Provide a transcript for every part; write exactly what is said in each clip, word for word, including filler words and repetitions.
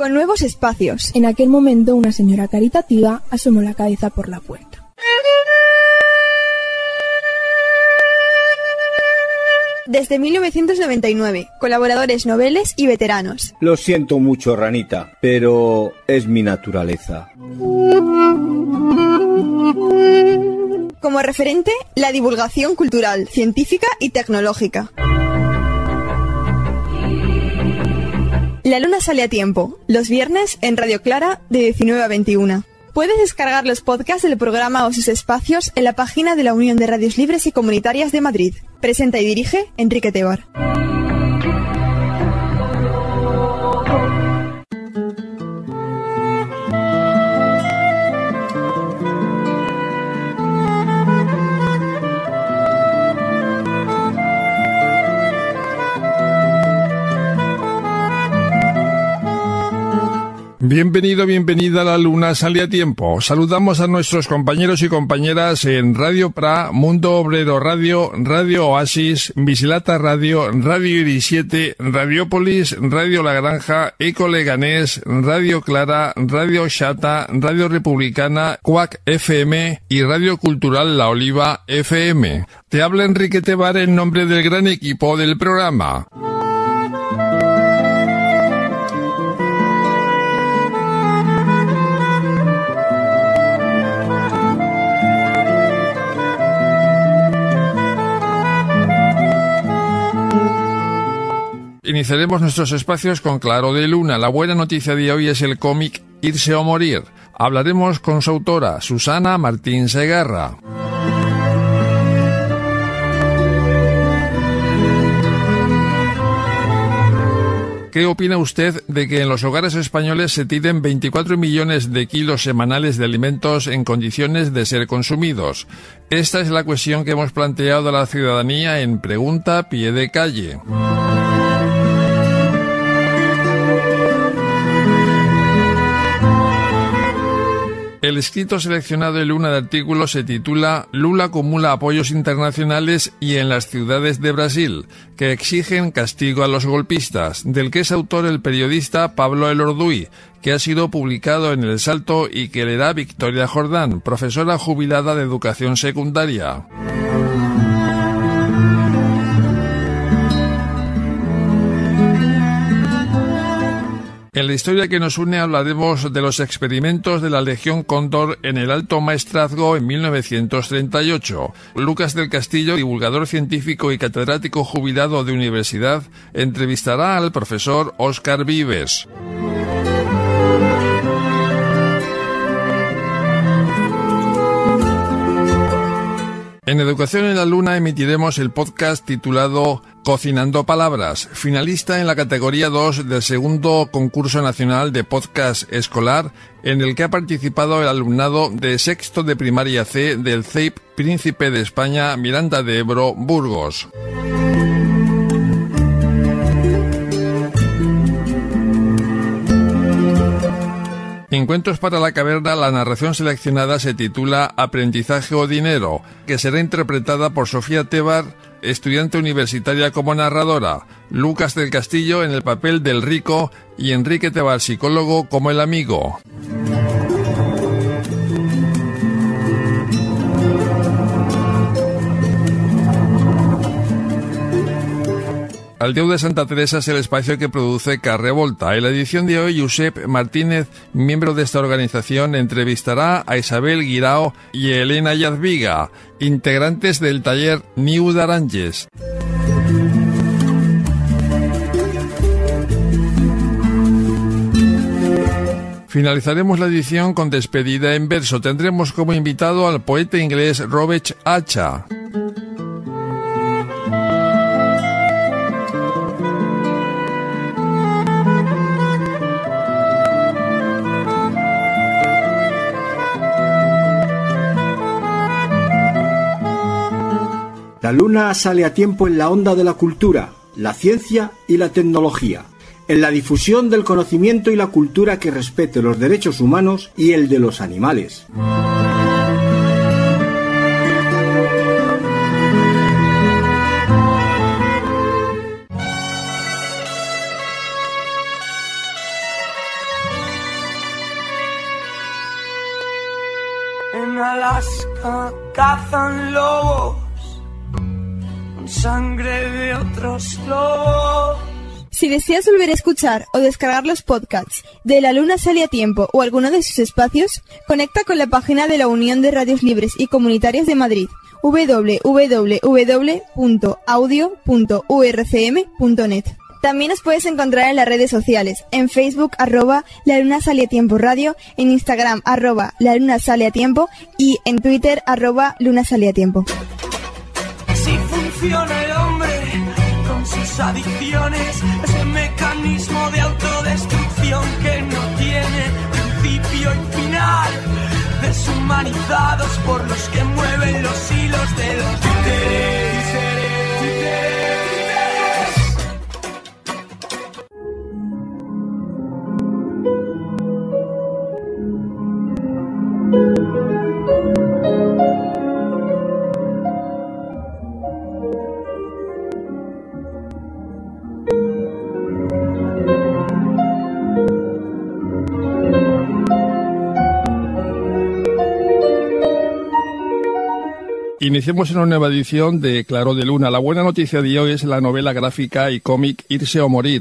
con nuevos espacios. En aquel momento una señora caritativa asomó la cabeza por la puerta. Desde mil novecientos noventa y nueve, colaboradores noveles y veteranos. Lo siento mucho, ranita, pero es mi naturaleza. Como referente, la divulgación cultural, científica y tecnológica. La luna sale a tiempo, los viernes en Radio Clara de diecinueve a veintiuna. Puedes descargar los podcasts del programa o sus espacios en la página de la Unión de Radios Libres y Comunitarias de Madrid. Presenta y dirige Enrique Tebar. Bienvenido, bienvenida a La Luna Sale a Tiempo. Saludamos a nuestros compañeros y compañeras en Radio Pra, Mundo Obrero Radio, Radio Oasis, Misilata Radio, Radio Iris siete, Radiopolis, Radio La Granja, Eco Leganés, Radio Clara, Radio Xata, Radio Republicana, Cuac F M y Radio Cultural La Oliva F M. Te habla Enrique Tebar en nombre del gran equipo del programa. Iniciaremos nuestros espacios con Claro de Luna. La buena noticia de hoy es el cómic Irse o Morir. Hablaremos con su autora, Susana Martín Segarra. ¿Qué opina usted de que en los hogares españoles se tiren veinticuatro millones de kilos semanales de alimentos en condiciones de ser consumidos? Esta es la cuestión que hemos planteado a la ciudadanía en Pregunta a Pie de Calle. El escrito seleccionado en Luna de artículos se titula Lula acumula apoyos internacionales y en las ciudades de Brasil, que exigen castigo a los golpistas, del que es autor el periodista Pablo Elorduy, que ha sido publicado en El Salto y que le da Victoria Jordán, profesora jubilada de educación secundaria. En la historia que nos une hablaremos de los experimentos de la Legión Cóndor en el Alto Maestrazgo en mil novecientos treinta y ocho. Lucas del Castillo, divulgador científico y catedrático jubilado de universidad, entrevistará al profesor Óscar Vives. En Educación en la Luna emitiremos el podcast titulado Cocinando Palabras, finalista en la categoría dos del segundo concurso nacional de podcast escolar, en el que ha participado el alumnado de sexto de primaria C del C E I P Príncipe de España Miranda de Ebro, Burgos. En Cuentos para la Caverna, la narración seleccionada se titula Aprendizaje o Dinero, que será interpretada por Sofía Tebar, estudiante universitaria como narradora, Lucas del Castillo en el papel del rico y Enrique Tebar, psicólogo, como el amigo. Aldeu de Santa Teresa es el espacio que produce Carre Volta. En la edición de hoy, Josep Martínez, miembro de esta organización, entrevistará a Isabel Guirao y Elena Yazviga, integrantes del taller Niu d'Aranges. Finalizaremos la edición con despedida en verso. Tendremos como invitado al poeta inglés Robert Acha. La luna sale a tiempo en la onda de la cultura, la ciencia y la tecnología, en la difusión del conocimiento y la cultura que respete los derechos humanos y el de los animales. Alaska cazan lobos con sangre de otros lobos. Si deseas volver a escuchar o descargar los podcasts de La Luna Sale a Tiempo o alguno de sus espacios, conecta con la página de la Unión de Radios Libres y Comunitarias de Madrid, doble u doble u doble u punto audio punto u r c m punto net. También nos puedes encontrar en las redes sociales, en Facebook, arroba La Luna Sale a Tiempo Radio, en Instagram, arroba La Luna Sale a Tiempo y en Twitter, arroba Luna Sale a Tiempo. Si funciona el hombre con sus adicciones, ese mecanismo de autodestrucción que no tiene principio y final, deshumanizados por los que mueven los hilos de los títeres. Iniciamos una nueva edición de Claro de Luna. La buena noticia de hoy es la novela gráfica y cómic Irse o Morir.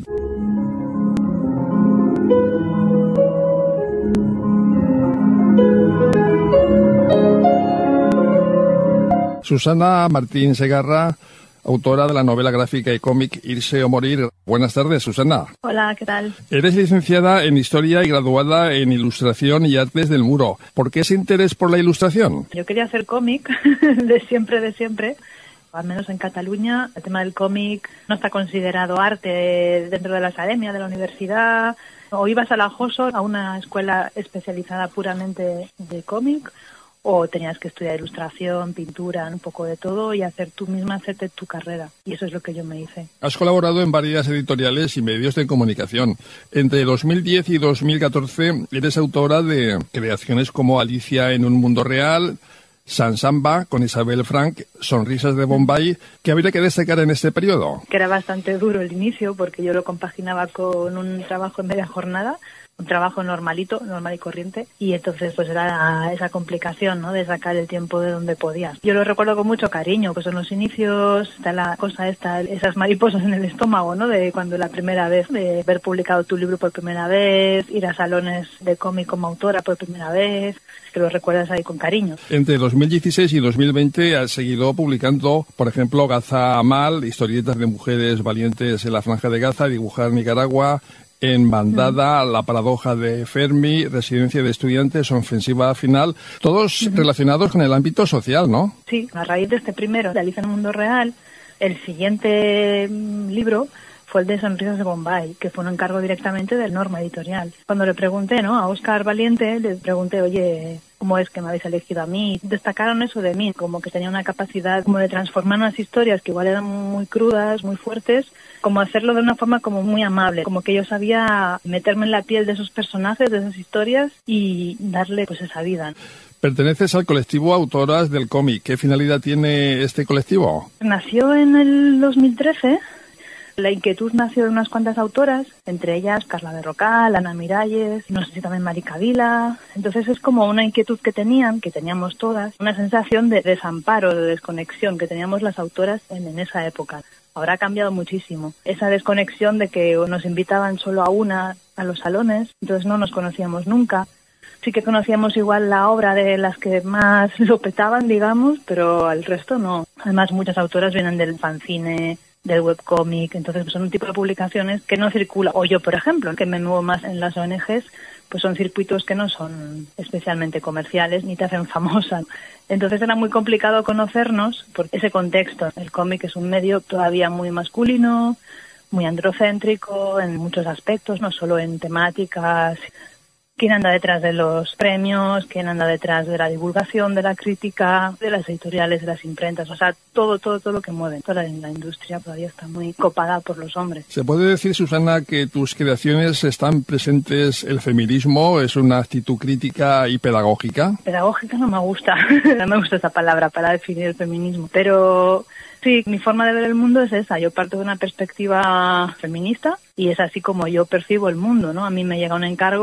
Susana Martín Segarra, autora de la novela gráfica y cómic Irse o Morir. Buenas tardes, Susana. Hola, ¿qué tal? Eres licenciada en Historia y graduada en Ilustración y Artes del Muro. ¿Por qué ese interés por la ilustración? Yo quería hacer cómic de siempre, de siempre. Al menos en Cataluña, el tema del cómic no está considerado arte dentro de la academia, de la universidad. O ibas a la Joso, a una escuela especializada puramente de cómic, o tenías que estudiar ilustración, pintura, un poco de todo y hacer tú misma, hacerte tu carrera. Y eso es lo que yo me hice. Has colaborado en varias editoriales y medios de comunicación. Entre dos mil diez y dos mil catorce eres autora de creaciones como Alicia en un mundo real, San Samba con Isabel Frank, Sonrisas de Bombay. ¿Qué habría que destacar en este periodo? Que era bastante duro el inicio porque yo lo compaginaba con un trabajo en media jornada, un trabajo normalito, normal y corriente, y entonces pues era esa complicación, ¿no?, de sacar el tiempo de donde podías. Yo lo recuerdo con mucho cariño, pues en los inicios está la cosa esta, esas mariposas en el estómago, ¿no?, de cuando la primera vez, de haber publicado tu libro por primera vez, ir a salones de cómic como autora por primera vez, que lo recuerdas ahí con cariño. Entre dos mil dieciséis y dos mil veinte has seguido publicando, por ejemplo, Gaza Amal, historietas de mujeres valientes en la Franja de Gaza, Dibujar Nicaragua, En Bandada, mm. La paradoja de Fermi, Residencia de estudiantes, Ofensiva final, todos mm. relacionados con el ámbito social, ¿no? Sí, a raíz de este primero, de Alicia en el mundo real, el siguiente libro fue el de Sonrisas de Bombay, que fue un encargo directamente del Norma Editorial. Cuando le pregunté, ¿no?, a Óscar Valiente, le pregunté, oye, ¿cómo es que me habéis elegido a mí? Destacaron eso de mí, como que tenía una capacidad como de transformar unas historias que igual eran muy crudas, muy fuertes, como hacerlo de una forma como muy amable, como que yo sabía meterme en la piel de esos personajes, de esas historias y darle pues esa vida. Perteneces al colectivo Autoras del Cómic. ¿Qué finalidad tiene este colectivo? Nació en el dos mil trece. La inquietud nació de unas cuantas autoras, entre ellas Carla Berrocal, Ana Miralles, no sé si también Marica Vila. Entonces es como una inquietud que tenían, que teníamos todas, una sensación de desamparo, de desconexión que teníamos las autoras en, en esa época. Ahora ha cambiado muchísimo. Esa desconexión de que nos invitaban solo a una a los salones, entonces no nos conocíamos nunca. Sí que conocíamos igual la obra de las que más lo petaban, digamos, pero al resto no. Además, muchas autoras vienen del fanzine, del webcómic, entonces pues, son un tipo de publicaciones que no circula. O yo, por ejemplo, que me muevo más en las O N Ges, pues son circuitos que no son especialmente comerciales ni te hacen famosa. Entonces era muy complicado conocernos por ese contexto. El cómic es un medio todavía muy masculino, muy androcéntrico en muchos aspectos, no solo en temáticas. ¿Quién anda detrás de los premios? ¿Quién anda detrás de la divulgación, de la crítica, de las editoriales, de las imprentas? O sea, todo, todo, todo lo que mueve. Toda la industria todavía está muy copada por los hombres. ¿Se puede decir, Susana, que tus creaciones están presentes el feminismo? ¿Es una actitud crítica y pedagógica? Pedagógica no me gusta. No me gusta esa palabra para definir el feminismo. Pero sí, mi forma de ver el mundo es esa. Yo parto de una perspectiva feminista y es así como yo percibo el mundo, ¿no? A mí me llega un encargo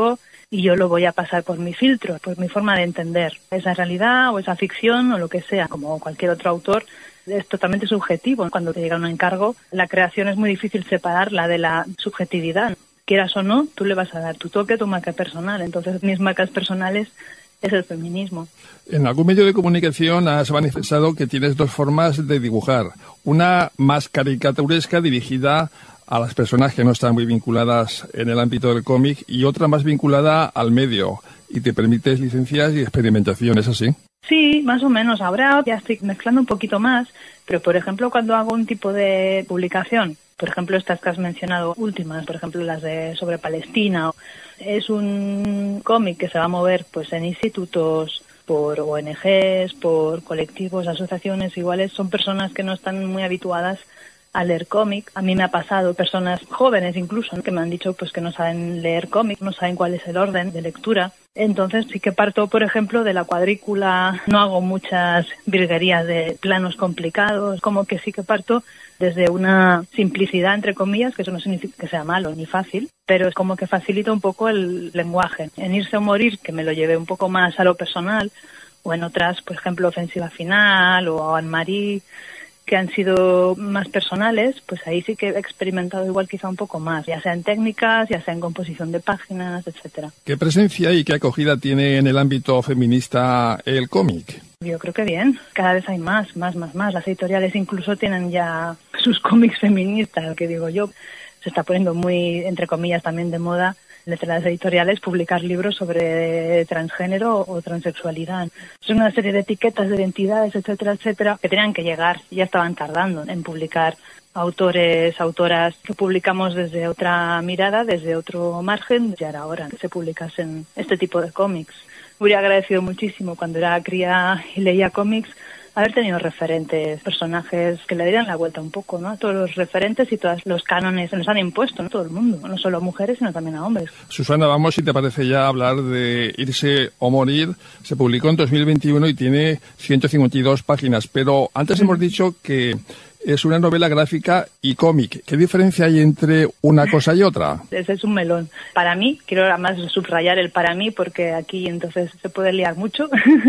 y yo lo voy a pasar por mi filtro, por mi forma de entender esa realidad o esa ficción o lo que sea. Como cualquier otro autor, es totalmente subjetivo. Cuando te llega un encargo, la creación es muy difícil separarla de la subjetividad. Quieras o no, tú le vas a dar tu toque, tu marca personal. Entonces, mis marcas personales es el feminismo. En algún medio de comunicación has manifestado que tienes dos formas de dibujar. Una más caricaturesca, dirigida a las personas que no están muy vinculadas en el ámbito del cómic, y otra más vinculada al medio, y te permites licencias y experimentación, ¿es así? Sí, más o menos. Ahora ya estoy mezclando un poquito más, pero por ejemplo cuando hago un tipo de publicación, por ejemplo estas que has mencionado últimas, por ejemplo las de sobre Palestina, es un cómic que se va a mover pues en institutos, por O N Ges, por colectivos, asociaciones, iguales, son personas que no están muy habituadas a leer cómic. A mí me ha pasado, personas jóvenes incluso, ¿no?, que me han dicho pues que no saben leer cómic, no saben cuál es el orden de lectura. Entonces sí que parto, por ejemplo, de la cuadrícula, no hago muchas virguerías de planos complicados, como que sí que parto desde una simplicidad, entre comillas, que eso no significa que sea malo ni fácil, pero es como que facilita un poco el lenguaje. En Irse o Morir, que me lo llevé un poco más a lo personal, o en otras, por ejemplo, Ofensiva Final o Anne-Marie, que han sido más personales, pues ahí sí que he experimentado igual quizá un poco más, ya sea en técnicas, ya sea en composición de páginas, etcétera. ¿Qué presencia y qué acogida tiene en el ámbito feminista el cómic? Yo creo que bien, cada vez hay más, más, más, más. Las editoriales incluso tienen ya sus cómics feministas, que digo yo, se está poniendo muy, entre comillas, también de moda entre las editoriales publicar libros sobre transgénero o transexualidad. Es una serie de etiquetas, de identidades, etcétera, etcétera, que tenían que llegar, ya estaban tardando en publicar autores, autoras que publicamos desde otra mirada, desde otro margen. Ya era hora que se publicasen este tipo de cómics. Me hubiera agradecido muchísimo cuando era cría y leía cómics haber tenido referentes, personajes que le dieran la vuelta un poco, ¿no?, a todos los referentes y todos los cánones que nos han impuesto, ¿no?, todo el mundo, no solo a mujeres, sino también a hombres. Susana, vamos, si te parece, ya hablar de Irse o Morir. Se publicó en dos mil veintiuno y tiene ciento cincuenta y dos páginas, pero antes hemos dicho que es una novela gráfica y cómic. ¿Qué diferencia hay entre una cosa y otra? Ese es un melón. Para mí, quiero además subrayar el para mí, porque aquí entonces se puede liar mucho.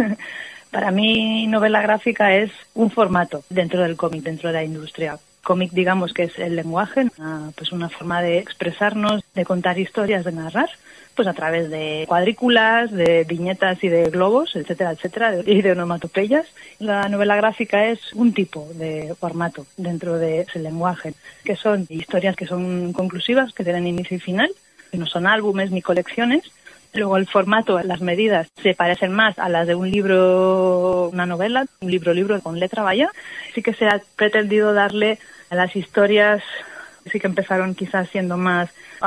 Para mí, novela gráfica es un formato dentro del cómic, dentro de la industria. Cómic, digamos que es el lenguaje, una, pues una forma de expresarnos, de contar historias, de narrar, pues a través de cuadrículas, de viñetas y de globos, etcétera, etcétera, y de onomatopeyas. La novela gráfica es un tipo de formato dentro de ese lenguaje, que son historias que son conclusivas, que tienen inicio y final, que no son álbumes ni colecciones. Luego el formato, las medidas se parecen más a las de un libro, una novela, un libro-libro con letra, vaya. Sí que se ha pretendido darle a las historias, sí que empezaron quizás siendo más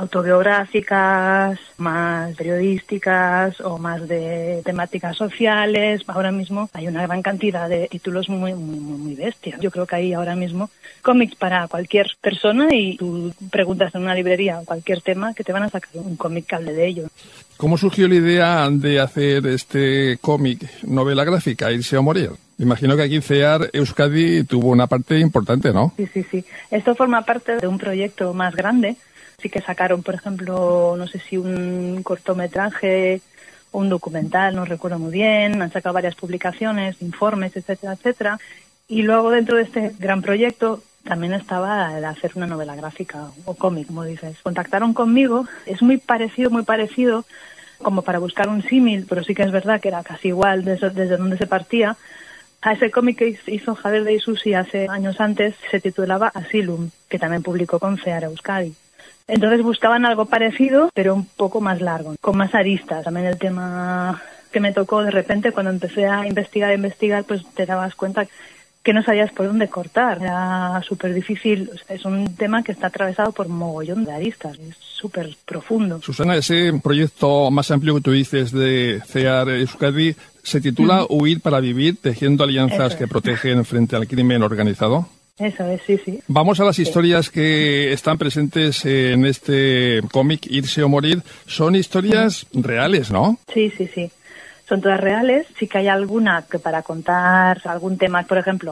autobiográficas, más periodísticas o más de temáticas sociales. Ahora mismo hay una gran cantidad de títulos muy, muy, muy, muy bestias. Yo creo que hay ahora mismo cómics para cualquier persona y tú preguntas en una librería cualquier tema que te van a sacar un cómic que hable de ello. ¿Cómo surgió la idea de hacer este cómic, novela gráfica, Irse o Morir? Imagino que aquí CEAR Euskadi tuvo una parte importante, ¿no? Sí, sí, sí. Esto forma parte de un proyecto más grande. Sí que sacaron, por ejemplo, no sé si un cortometraje o un documental, no recuerdo muy bien. Han sacado varias publicaciones, informes, etcétera, etcétera. Y luego dentro de este gran proyecto también estaba el hacer una novela gráfica o cómic, como dices. Contactaron conmigo, es muy parecido, muy parecido, como para buscar un símil, pero sí que es verdad que era casi igual desde, desde donde se partía. A ese cómic que hizo Javier de Isusi hace años antes se titulaba Asylum, que también publicó con CEAR Euskadi. Entonces buscaban algo parecido, pero un poco más largo, con más aristas. También el tema que me tocó de repente cuando empecé a investigar, a investigar, pues te dabas cuenta que no sabías por dónde cortar. Era súper difícil. Es un tema que está atravesado por mogollón de aristas. Es súper profundo. Susana, ese proyecto más amplio que tú dices de CEAR Euskadi se titula mm. Huir para vivir, tejiendo alianzas Eso que es. protegen frente al crimen organizado. Eso es, sí, sí. Vamos a las historias sí. que están presentes en este cómic, Irse o Morir. Son historias mm. reales, ¿no? Sí, sí, sí. Son todas reales. Sí que hay alguna que para contar algún tema, por ejemplo,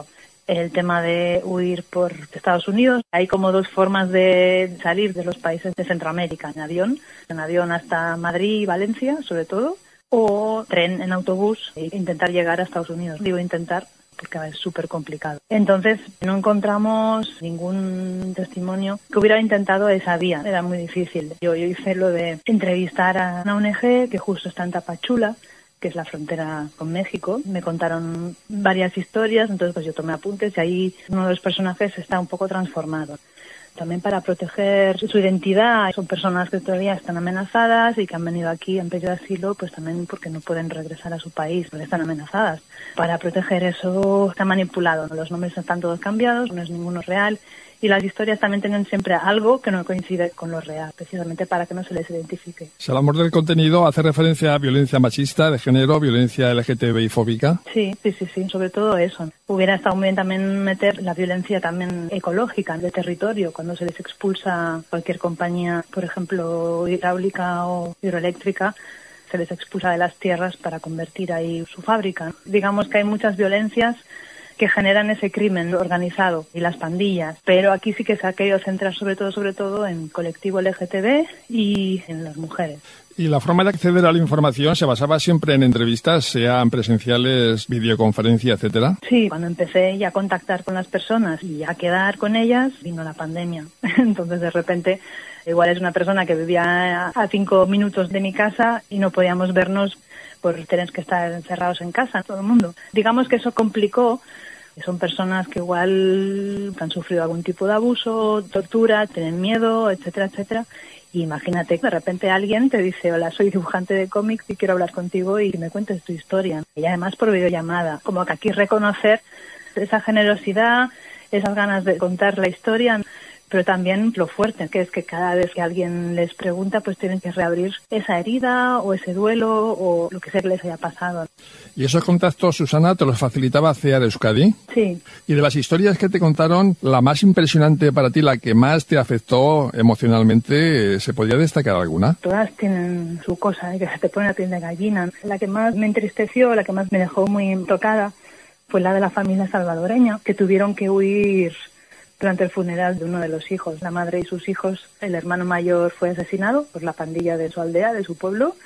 el tema de huir por Estados Unidos. Hay como dos formas de salir de los países de Centroamérica, en avión, en avión hasta Madrid y Valencia, sobre todo, o tren en autobús e intentar llegar a Estados Unidos. Digo intentar porque es súper complicado. Entonces no encontramos ningún testimonio que hubiera intentado esa vía. Era muy difícil. Yo, yo hice lo de entrevistar a una O N G que justo está en Tapachula, que es la frontera con México. Me contaron varias historias, entonces pues yo tomé apuntes y ahí uno de los personajes está un poco transformado. También para proteger su identidad, son personas que todavía están amenazadas y que han venido aquí en pedido de asilo, pues también porque no pueden regresar a su país, porque están amenazadas. Para proteger eso está manipulado, los nombres están todos cambiados, no es ninguno real. Y las historias también tienen siempre algo que no coincide con lo real, precisamente para que no se les identifique. Si el amor del contenido hace referencia a violencia machista, de género, violencia L G T B I fóbica. Sí, sí, sí, sí, sobre todo eso. Hubiera estado muy bien también meter la violencia también ecológica, de territorio, cuando se les expulsa cualquier compañía, por ejemplo, hidráulica o hidroeléctrica, se les expulsa de las tierras para convertir ahí su fábrica. Digamos que hay muchas violencias que generan ese crimen organizado y las pandillas, pero aquí sí que se ha querido centrar sobre todo sobre todo en colectivo L G T B y en las mujeres. ¿Y la forma de acceder a la información se basaba siempre en entrevistas, sean presenciales, videoconferencia, etcétera? Sí, cuando empecé ya a contactar con las personas y a quedar con ellas, vino la pandemia. Entonces de repente igual es una persona que vivía a cinco minutos de mi casa y no podíamos vernos por tener que estar encerrados en casa, todo el mundo. Digamos que eso complicó. Son personas que igual han sufrido algún tipo de abuso, tortura, tienen miedo, etcétera, etcétera. Y imagínate, de repente alguien te dice, hola, soy dibujante de cómics y quiero hablar contigo y que me cuentes tu historia. Y además por videollamada. Como que aquí reconocer esa generosidad, esas ganas de contar la historia, pero también lo fuerte, que es que cada vez que alguien les pregunta, pues tienen que reabrir esa herida o ese duelo o lo que sea que les haya pasado. ¿Y esos contactos, Susana, te los facilitaba CEAR Euskadi? Sí. Y de las historias que te contaron, la más impresionante para ti, la que más te afectó emocionalmente, ¿se podría destacar alguna? Todas tienen su cosa, ¿eh? Que se te pone la piel de gallina. La que más me entristeció, la que más me dejó muy tocada, fue la de la familia salvadoreña, que tuvieron que huir durante el funeral de uno de los hijos. La madre y sus hijos, el hermano mayor fue asesinado por la pandilla de su aldea, de su pueblo,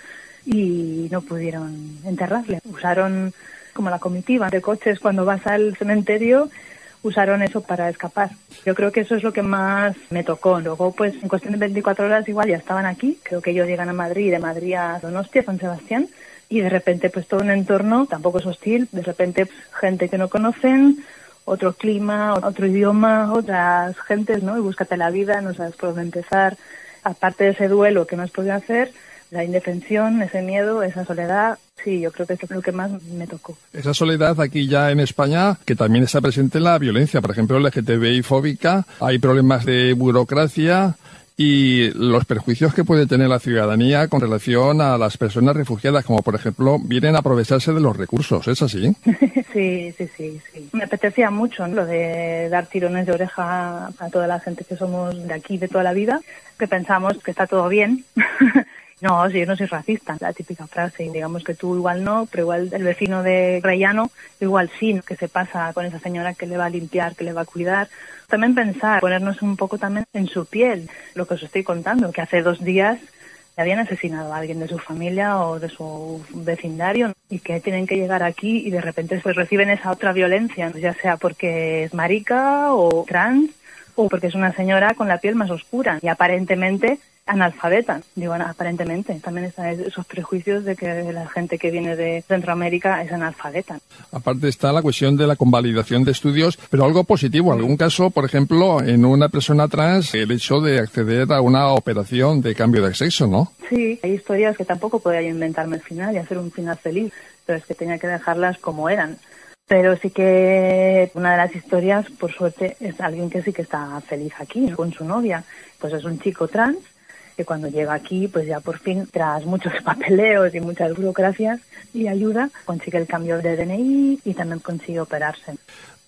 y no pudieron enterrarle. Usaron, como la comitiva de coches cuando vas al cementerio, usaron eso para escapar. Yo creo que eso es lo que más me tocó. Luego, pues, en cuestión de veinticuatro horas igual ya estaban aquí. Creo que ellos llegan a Madrid y de Madrid a Donostia, San Sebastián, y de repente, pues, todo un entorno tampoco es hostil. De repente, pues, gente que no conocen, otro clima, otro idioma, otras gentes, ¿no? Y búscate la vida, no sabes por dónde empezar. Aparte de ese duelo que no has podido hacer, la indefensión, ese miedo, esa soledad, sí, yo creo que es lo que más me tocó. Esa soledad aquí ya en España, que también está presente en la violencia. Por ejemplo, L G T B I fóbica, hay problemas de burocracia y los perjuicios que puede tener la ciudadanía con relación a las personas refugiadas, como por ejemplo, vienen a aprovecharse de los recursos, ¿es así? Sí, sí, sí, sí. Me apetecía mucho, ¿no?, lo de dar tirones de oreja a toda la gente que somos de aquí de toda la vida, que pensamos que está todo bien. No, si yo no soy racista, la típica frase, digamos que tú igual no, pero igual el vecino de Rellano, igual sí, que se pasa con esa señora que le va a limpiar, que le va a cuidar. También pensar, ponernos un poco también en su piel, lo que os estoy contando, que hace dos días le habían asesinado a alguien de su familia o de su vecindario y que tienen que llegar aquí y de repente pues reciben esa otra violencia, ya sea porque es marica o trans o porque es una señora con la piel más oscura y aparentemente analfabeta. Digo, aparentemente, también están esos prejuicios de que la gente que viene de Centroamérica es analfabeta. Aparte está la cuestión de la convalidación de estudios, pero algo positivo, algún caso, por ejemplo, en una persona trans, el hecho de acceder a una operación de cambio de sexo, ¿no? Sí, hay historias que tampoco podía yo inventarme al final y hacer un final feliz, pero es que tenía que dejarlas como eran. Pero sí que una de las historias, por suerte, es alguien que sí que está feliz aquí, ¿no?, con su novia. Pues es un chico trans que cuando llega aquí, pues ya por fin, tras muchos papeleos y muchas burocracias y ayuda, consigue el cambio de D N I y también consigue operarse.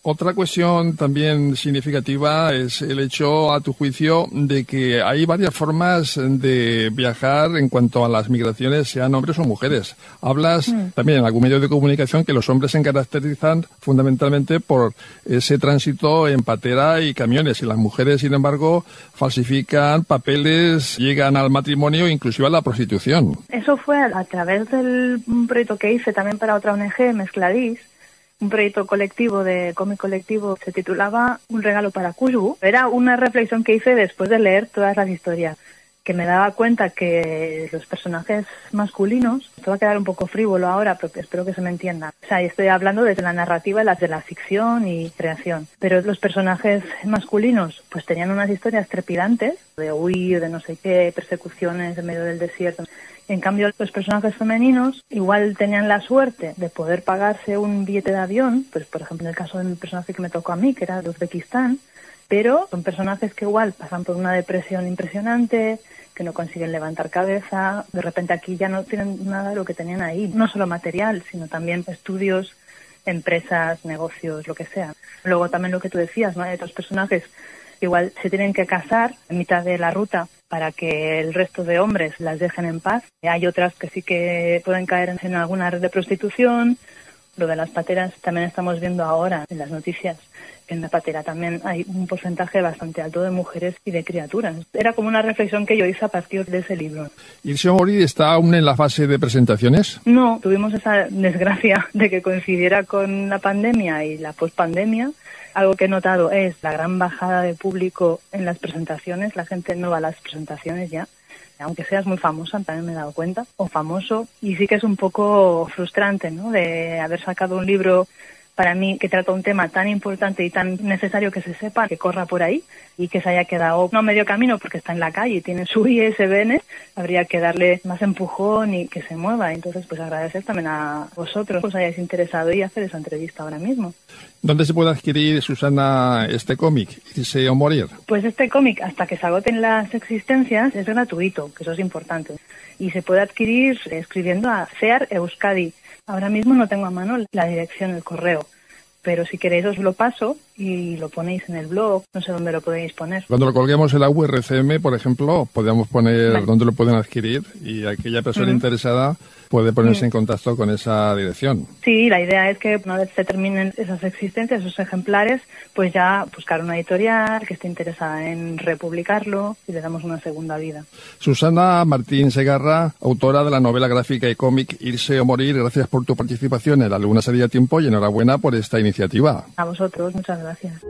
Otra cuestión también significativa es el hecho, a tu juicio, de que hay varias formas de viajar en cuanto a las migraciones, sean hombres o mujeres. Hablas mm. también en algún medio de comunicación que los hombres se caracterizan fundamentalmente por ese tránsito en patera y camiones, y las mujeres, sin embargo, falsifican papeles, llegan al matrimonio e inclusive a la prostitución. Eso fue a través del proyecto que hice también para otra O N G, Mezcladís, un proyecto colectivo de cómic colectivo, se titulaba Un regalo para Kushbu. Era una reflexión que hice después de leer todas las historias, que me daba cuenta que los personajes masculinos, esto va a quedar un poco frívolo ahora, pero espero que se me entienda. O sea, estoy hablando desde la narrativa, las de la ficción y creación. Pero los personajes masculinos, pues tenían unas historias trepidantes, de huir, de no sé qué, persecuciones en medio del desierto. En cambio, los personajes femeninos igual tenían la suerte de poder pagarse un billete de avión, pues por ejemplo en el caso del personaje que me tocó a mí, que era de Uzbekistán, pero son personajes que igual pasan por una depresión impresionante, que no consiguen levantar cabeza, de repente aquí ya no tienen nada de lo que tenían ahí, no solo material, sino también estudios, empresas, negocios, lo que sea. Luego también lo que tú decías, ¿no? Hay otros personajes que igual se tienen que casar en mitad de la ruta para que el resto de hombres las dejen en paz. Hay otras que sí que pueden caer en alguna red de prostitución. Lo de las pateras también estamos viendo ahora en las noticias. En la patera también hay un porcentaje bastante alto de mujeres y de criaturas. Era como una reflexión que yo hice a partir de ese libro. ¿Irse a morir está aún en la fase de presentaciones? No, tuvimos esa desgracia de que coincidiera con la pandemia y la pospandemia. Algo que he notado es la gran bajada de público en las presentaciones. La gente no va a las presentaciones ya. Aunque seas muy famosa, también me he dado cuenta, o famoso, y sí que es un poco frustrante, ¿no?, de haber sacado un libro para mí que trata un tema tan importante y tan necesario que se sepa, que corra por ahí, y que se haya quedado no a medio camino porque está en la calle y tiene su I S B N, habría que darle más empujón y que se mueva. Entonces, pues agradecer también a vosotros que os hayáis interesado y hacer esa entrevista ahora mismo. ¿Dónde se puede adquirir, Susana, este cómic, Irse o morir? Pues este cómic, hasta que se agoten las existencias, es gratuito, que eso es importante. Y se puede adquirir escribiendo a Cear Euskadi. Ahora mismo no tengo a mano la dirección, el correo, pero si queréis os lo paso y lo ponéis en el blog, no sé dónde lo podéis poner. Cuando lo colguemos en la U R C M, por ejemplo, podemos poner vale. dónde lo pueden adquirir y aquella persona uh-huh. interesada puede ponerse uh-huh. en contacto con esa dirección. Sí, la idea es que una vez se terminen esas existencias, esos ejemplares, pues ya buscar una editorial que esté interesada en republicarlo y le damos una segunda vida. Susana Martín Segarra, autora de la novela gráfica y cómic Irse o morir, gracias por tu participación en La Luna Salía a Tiempo y enhorabuena por esta iniciativa. A vosotros, muchas gracias. Gracias.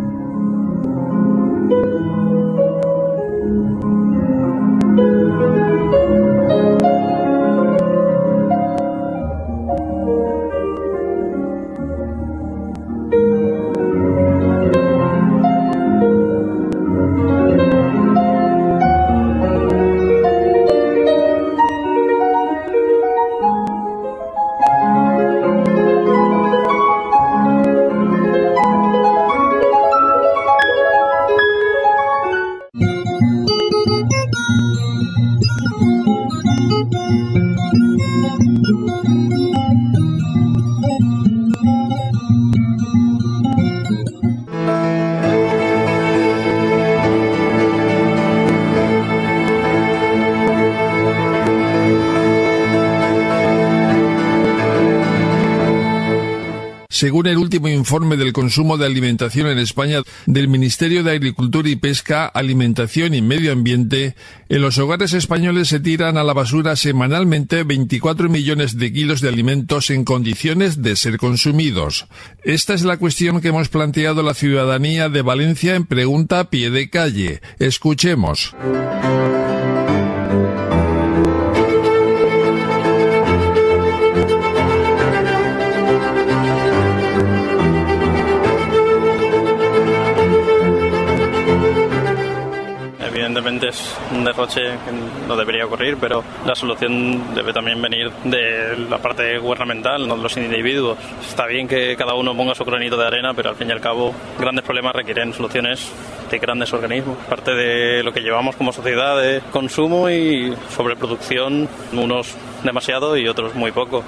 Según el último informe del consumo de alimentación en España del Ministerio de Agricultura y Pesca, Alimentación y Medio Ambiente, en los hogares españoles se tiran a la basura semanalmente veinticuatro millones de kilos de alimentos en condiciones de ser consumidos. Esta es la cuestión que hemos planteado a la ciudadanía de Valencia en Pregunta a Pie de Calle. Escuchemos. Evidentemente es un derroche que no debería ocurrir, pero la solución debe también venir de la parte gubernamental, no de los individuos. Está bien que cada uno ponga su granito de arena, pero al fin y al cabo grandes problemas requieren soluciones de grandes organismos. Parte de lo que llevamos como sociedad de consumo y sobreproducción, unos demasiado y otros muy pocos.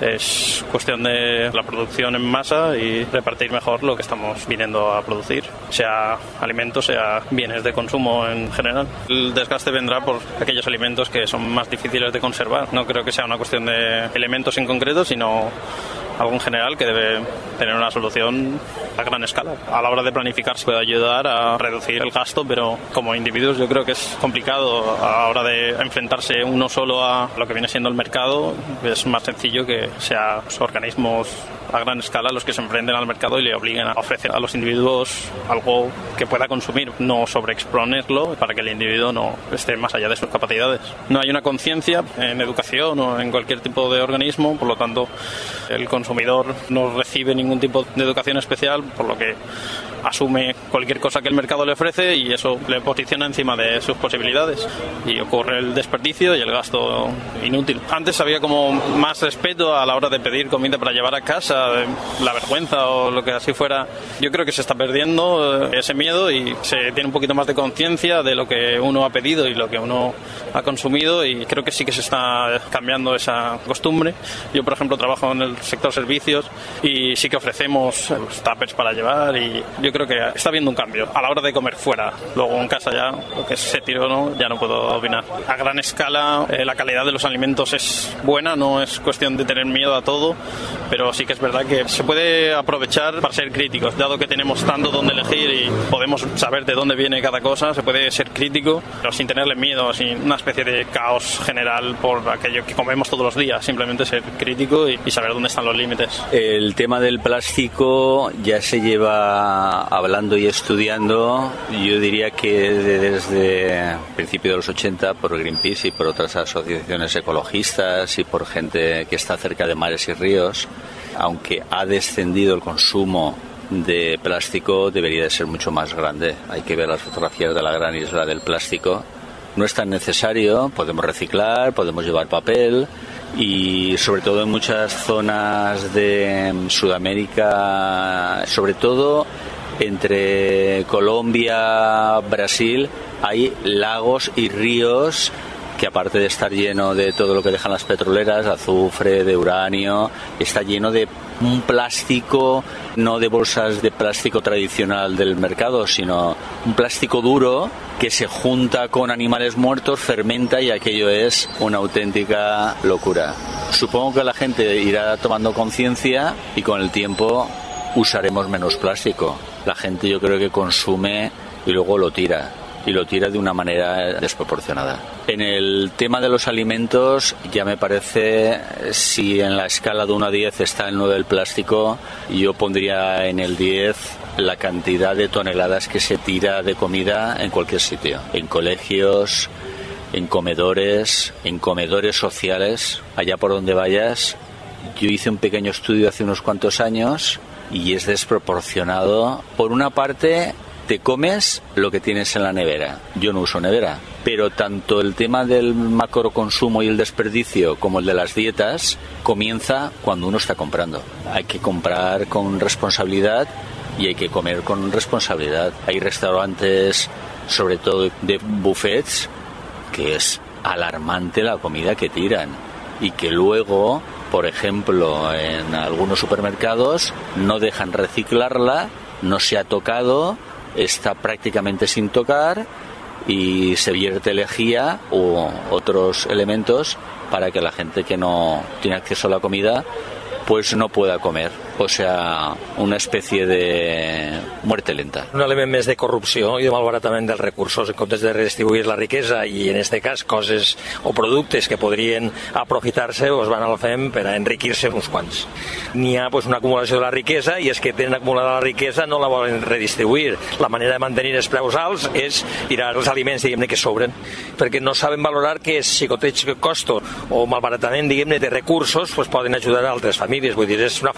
Es cuestión de la producción en masa y repartir mejor lo que estamos viniendo a producir, sea alimentos, sea bienes de consumo en general. El desgaste vendrá por aquellos alimentos que son más difíciles de conservar. No creo que sea una cuestión de elementos en concreto, sino algo en general que debe tener una solución a gran escala. A la hora de planificar se puede ayudar a reducir el gasto, pero como individuos yo creo que es complicado a la hora de enfrentarse uno solo a lo que viene siendo el mercado. Es más sencillo que sean los organismos a gran escala los que se enfrenten al mercado y le obliguen a ofrecer a los individuos algo que pueda consumir, no sobreexponerlo para que el individuo no esté más allá de sus capacidades. No hay una conciencia en educación o en cualquier tipo de organismo, por lo tanto el consumidor no recibe ningún tipo de educación especial, por lo que asume cualquier cosa que el mercado le ofrece y eso le posiciona encima de sus posibilidades y ocurre el desperdicio y el gasto inútil. Antes había como más respeto a la hora de pedir comida para llevar a casa, la vergüenza o lo que así fuera. Yo creo que se está perdiendo ese miedo y se tiene un poquito más de conciencia de lo que uno ha pedido y lo que uno ha consumido, y creo que sí que se está cambiando esa costumbre. Yo, por ejemplo, trabajo en el sector servicios y sí que ofrecemos los tuppers para llevar, y yo creo que está habiendo un cambio a la hora de comer fuera. Luego en casa ya, lo que es se tiro o no, ya no puedo opinar. A gran escala eh, la calidad de los alimentos es buena, no es cuestión de tener miedo a todo, pero sí que es verdad que se puede aprovechar para ser críticos, dado que tenemos tanto donde elegir y podemos saber de dónde viene cada cosa. Se puede ser crítico, pero sin tenerle miedo, sin una especie de caos general por aquello que comemos todos los días. Simplemente ser crítico y, y saber dónde están los límites. El tema del plástico ya se lleva hablando y estudiando, yo diría que desde el principio de los ochenta, por Greenpeace y por otras asociaciones ecologistas y por gente que está cerca de mares y ríos. Aunque ha descendido el consumo de plástico, debería de ser mucho más grande. Hay que ver las fotografías de la gran isla del plástico. No es tan necesario, podemos reciclar, podemos llevar papel, y sobre todo en muchas zonas de Sudamérica, sobre todo entre Colombia, Brasil, hay lagos y ríos que, aparte de estar lleno de todo lo que dejan las petroleras, azufre, de uranio, está lleno de un plástico, no de bolsas de plástico tradicional del mercado, sino un plástico duro que se junta con animales muertos, fermenta, y aquello es una auténtica locura. Supongo que la gente irá tomando conciencia y con el tiempo usaremos menos plástico. La gente, yo creo que consume y luego lo tira. Y lo tira de una manera desproporcionada. En el tema de los alimentos, ya me parece, si en la escala de uno a diez está el nueve del plástico, yo pondría en el diez la cantidad de toneladas que se tira de comida en cualquier sitio. En colegios, en comedores, en comedores sociales, allá por donde vayas. Yo hice un pequeño estudio hace unos cuantos años y es desproporcionado. Por una parte, te comes lo que tienes en la nevera. Yo no uso nevera, pero tanto el tema del macroconsumo y el desperdicio como el de las dietas comienza cuando uno está comprando. Hay que comprar con responsabilidad y hay que comer con responsabilidad. Hay restaurantes, sobre todo de buffets, que es alarmante la comida que tiran y que luego, por ejemplo, en algunos supermercados no dejan reciclarla, no se ha tocado, está prácticamente sin tocar y se vierte lejía u otros elementos para que la gente que no tiene acceso a la comida pues no pueda comer. O sea, una especie de muerte lenta. Un element més de corrupció i de malbaratament dels recursos en comptes de redistribuir la riquesa, i en este cas coses o productes que podrien aprofitar-se o es van al fem per a enriquir-se uns quants. N'hi ha pues, una acumulació de la riquesa, i és que tenen acumulada la riquesa no la volen redistribuir. La manera de mantenir els preus alts és tirar els aliments, diguem-ne, que sobren, perquè no saben valorar que xicoteig costo o malbaratament, diguem-ne, de recursos pues, poden ajudar a altres famílies. Vull dir, és una falta de consciència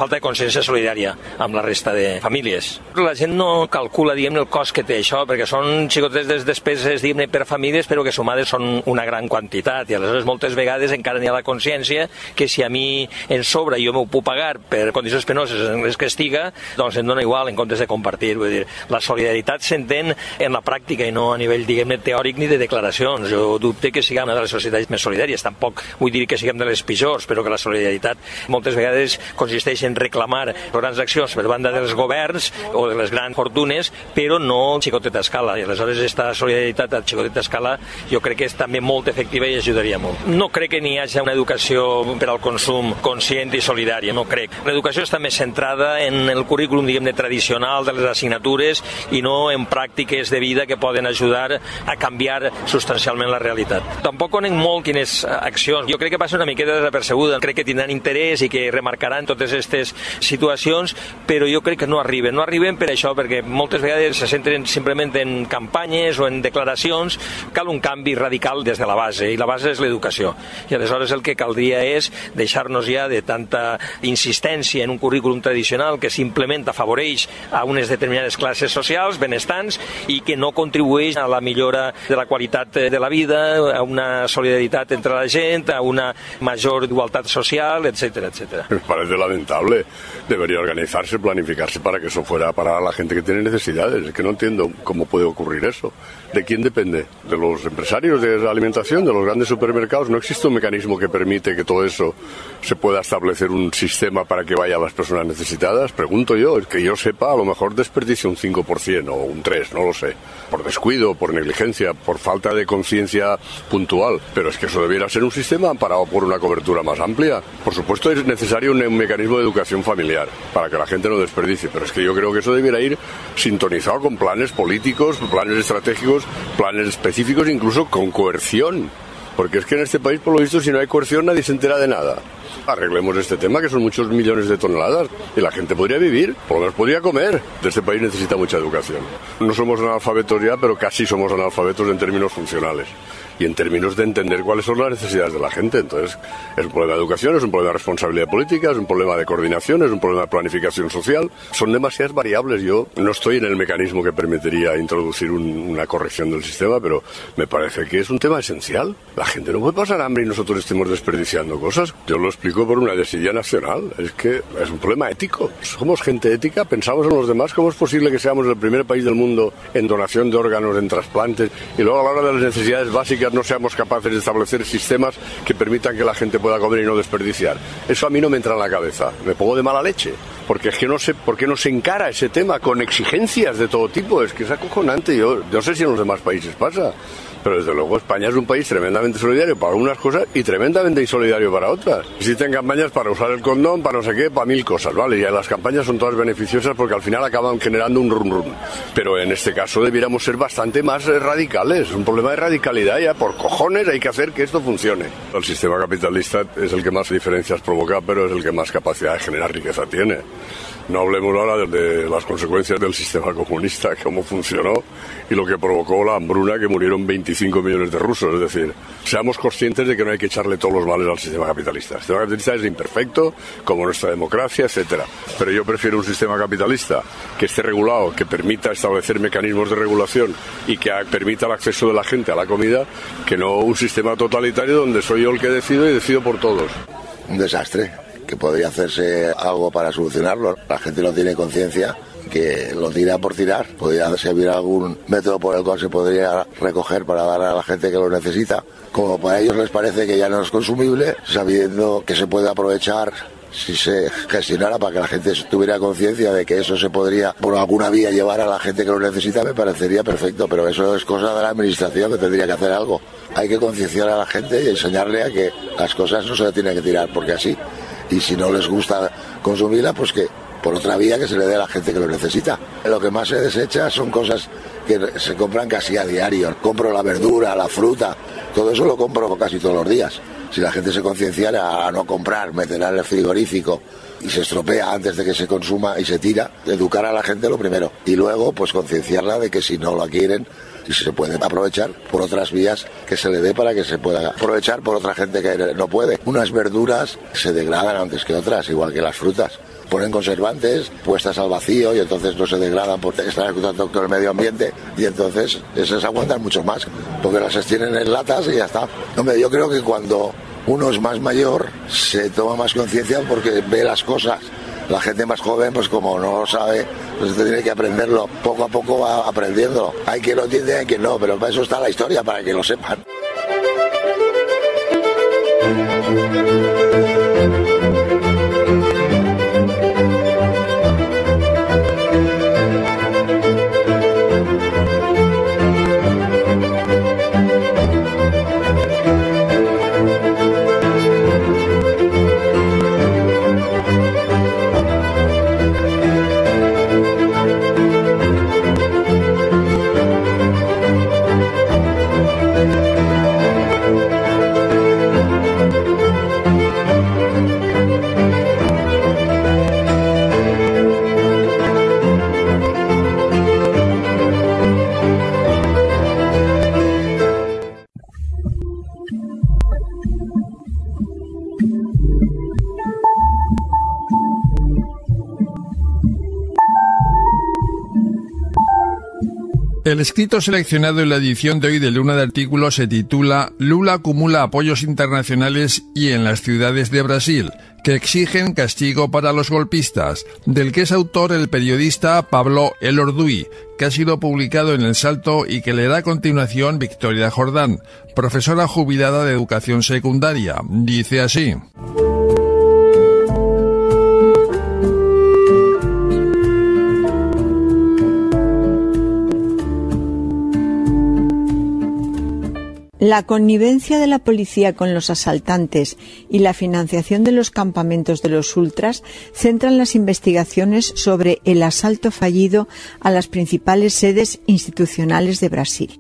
consciència solidària amb la resta de famílies. La gent no calcula, diguem, el cost que té això, perquè són xicotes de despeses, diguem, per famílies, però que sumades són una gran quantitat, i aleshores moltes vegades encara n'hi ha la consciència que si a mi en sobra jo m'ho puc pagar per condicions penoses en les que estiga, doncs em dona igual en comptes de compartir. Vull dir, la solidaritat s'entén en la pràctica i no a nivell, diguem, teòric ni de declaracions. Jo dubte que siguem una de les societats més solidàries. Tampoc vull dir que siguem de les pitjors, però que la solidaritat moltes vegades consisteix en reclamar grans accions per banda dels governs o de les grans fortunes, però no a xicoteta escala. I aleshores aquesta solidaritat a xicoteta escala jo crec que és també molt efectiva i ajudaria molt. No crec que n'hi hagi una educació per al consum conscient i solidària, no crec. L'educació està més centrada en el currículum, diguem, tradicional de les assignatures i no en pràctiques de vida que poden ajudar a canviar substancialment la realitat. Tampoc conec molt quines accions. Jo crec que passa una miqueta desapercebuda. Crec que tindran interès i que remarcaran totes aquestes situacions, però jo crec que no arriben. No arriben per això, perquè moltes vegades se centren simplement en campanyes o en declaracions. Cal un canvi radical des de la base, i la base és l'educació. I aleshores el que caldria és deixar-nos ja de tanta insistència en un currículum tradicional que simplement afavoreix a unes determinades classes socials benestants i que no contribueix a la millora de la qualitat de la vida, a una solidaritat entre la gent, a una mayor igualdad social, etcétera, etcétera. Me parece lamentable. Debería organizarse, planificarse para que eso fuera para la gente que tiene necesidades. Es que no entiendo cómo puede ocurrir eso. ¿De quién depende? ¿De los empresarios de la alimentación, de los grandes supermercados? ¿No existe un mecanismo que permite que todo eso se pueda establecer un sistema para que vaya a las personas necesitadas? Pregunto yo, es que yo sepa, a lo mejor desperdicia un cinco por ciento o un tres por ciento, no lo sé. Por descuido, por negligencia, por falta de conciencia puntual. Pero es que eso debiera ser un sistema amparado por una cobertura más amplia. Por supuesto es necesario un, un mecanismo de educación familiar para que la gente no desperdicie, pero es que yo creo que eso debiera ir sintonizado con planes políticos, planes estratégicos, planes específicos, incluso con coerción. Porque es que en este país, por lo visto, si no hay coerción nadie se entera de nada. Arreglemos este tema, que son muchos millones de toneladas, y la gente podría vivir, por lo menos podría comer. De este país necesita mucha educación. No somos analfabetos ya, pero casi somos analfabetos en términos funcionales y en términos de entender cuáles son las necesidades de la gente. Entonces, es un problema de educación, es un problema de responsabilidad política, es un problema de coordinación, es un problema de planificación social. Son demasiadas variables. Yo no estoy en el mecanismo que permitiría introducir un, una corrección del sistema, pero me parece que es un tema esencial. La gente no puede pasar hambre y nosotros estemos desperdiciando cosas. Yo lo explico por una desidia nacional. Es que es un problema ético. Somos gente ética, pensamos en los demás. ¿Cómo es posible que seamos el primer país del mundo en donación de órganos, en trasplantes, y luego a la hora de las necesidades básicas no seamos capaces de establecer sistemas que permitan que la gente pueda comer y no desperdiciar? Eso a mí no me entra en la cabeza. Me pongo de mala leche. Porque es que no sé por qué no se encara ese tema con exigencias de todo tipo. Es que es acojonante. Yo, yo no sé si en los demás países pasa, pero desde luego España es un país tremendamente solidario para algunas cosas y tremendamente insolidario para otras. Existen campañas para usar el condón, para no sé qué, para mil cosas, ¿vale? Y las campañas son todas beneficiosas porque al final acaban generando un rum rum. Pero en este caso debiéramos ser bastante más radicales. Un problema de radicalidad ya, por cojones hay que hacer que esto funcione. El sistema capitalista es el que más diferencias provoca, pero es el que más capacidad de generar riqueza tiene. No hablemos ahora de, de las consecuencias del sistema comunista, cómo funcionó y lo que provocó la hambruna, que murieron veinticinco millones de rusos. Es decir, seamos conscientes de que no hay que echarle todos los males al sistema capitalista. El sistema capitalista es imperfecto, como nuestra democracia, etcétera. Pero yo prefiero un sistema capitalista que esté regulado, que permita establecer mecanismos de regulación y que permita el acceso de la gente a la comida, que no un sistema totalitario donde soy yo el que decido y decido por todos. Un desastre. Que podría hacerse algo para solucionarlo. La gente no tiene conciencia, que lo tira por tirar. Podría servir algún método por el cual se podría recoger para dar a la gente que lo necesita. Como para ellos les parece que ya no es consumible, sabiendo que se puede aprovechar si se gestionara para que la gente tuviera conciencia de que eso se podría por alguna vía llevar a la gente que lo necesita, me parecería perfecto, pero eso es cosa de la administración, que tendría que hacer algo. Hay que concienciar a la gente y enseñarle a que las cosas no se le tienen que tirar porque así. Y si no les gusta consumirla, pues que por otra vía que se le dé a la gente que lo necesita. Lo que más se desecha son cosas que se compran casi a diario. Compro la verdura, la fruta, todo eso lo compro casi todos los días. Si la gente se concienciara a no comprar, meterla en el frigorífico y se estropea antes de que se consuma y se tira, educar a la gente lo primero. Y luego, pues concienciarla de que si no la quieren, y se puede aprovechar por otras vías que se le dé para que se pueda aprovechar por otra gente que no puede. Unas verduras se degradan antes que otras, igual que las frutas. ponen conservantes puestas al vacío y entonces no se degradan por estar en contacto con el medio ambiente y entonces esas aguantan mucho más porque las extienden en latas y ya está. Hombre, yo creo que cuando uno es más mayor se toma más conciencia porque ve las cosas. La gente más joven, pues como no lo sabe, pues usted tiene que aprenderlo. Poco a poco va aprendiéndolo. Hay quien lo entiende, hay quien no, pero para eso está la historia, para que lo sepan. El escrito seleccionado en la edición de hoy de Luna de Artículos se titula Lula acumula apoyos internacionales y en las ciudades de Brasil, que exigen castigo para los golpistas, del que es autor el periodista Pablo Elorduy, que ha sido publicado en El Salto y que leerá a continuación Victoria Jordán, profesora jubilada de educación secundaria. Dice así. La connivencia de la policía con los asaltantes y la financiación de los campamentos de los ultras centran las investigaciones sobre el asalto fallido a las principales sedes institucionales de Brasil.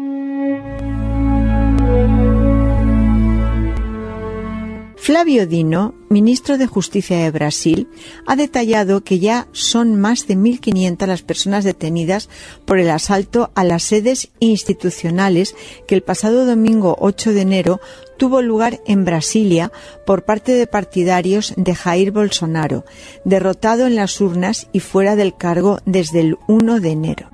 Flávio Dino, ministro de Justicia de Brasil, ha detallado que ya son más de mil quinientas las personas detenidas por el asalto a las sedes institucionales que el pasado domingo ocho de enero tuvo lugar en Brasilia por parte de partidarios de Jair Bolsonaro, derrotado en las urnas y fuera del cargo desde el uno de enero.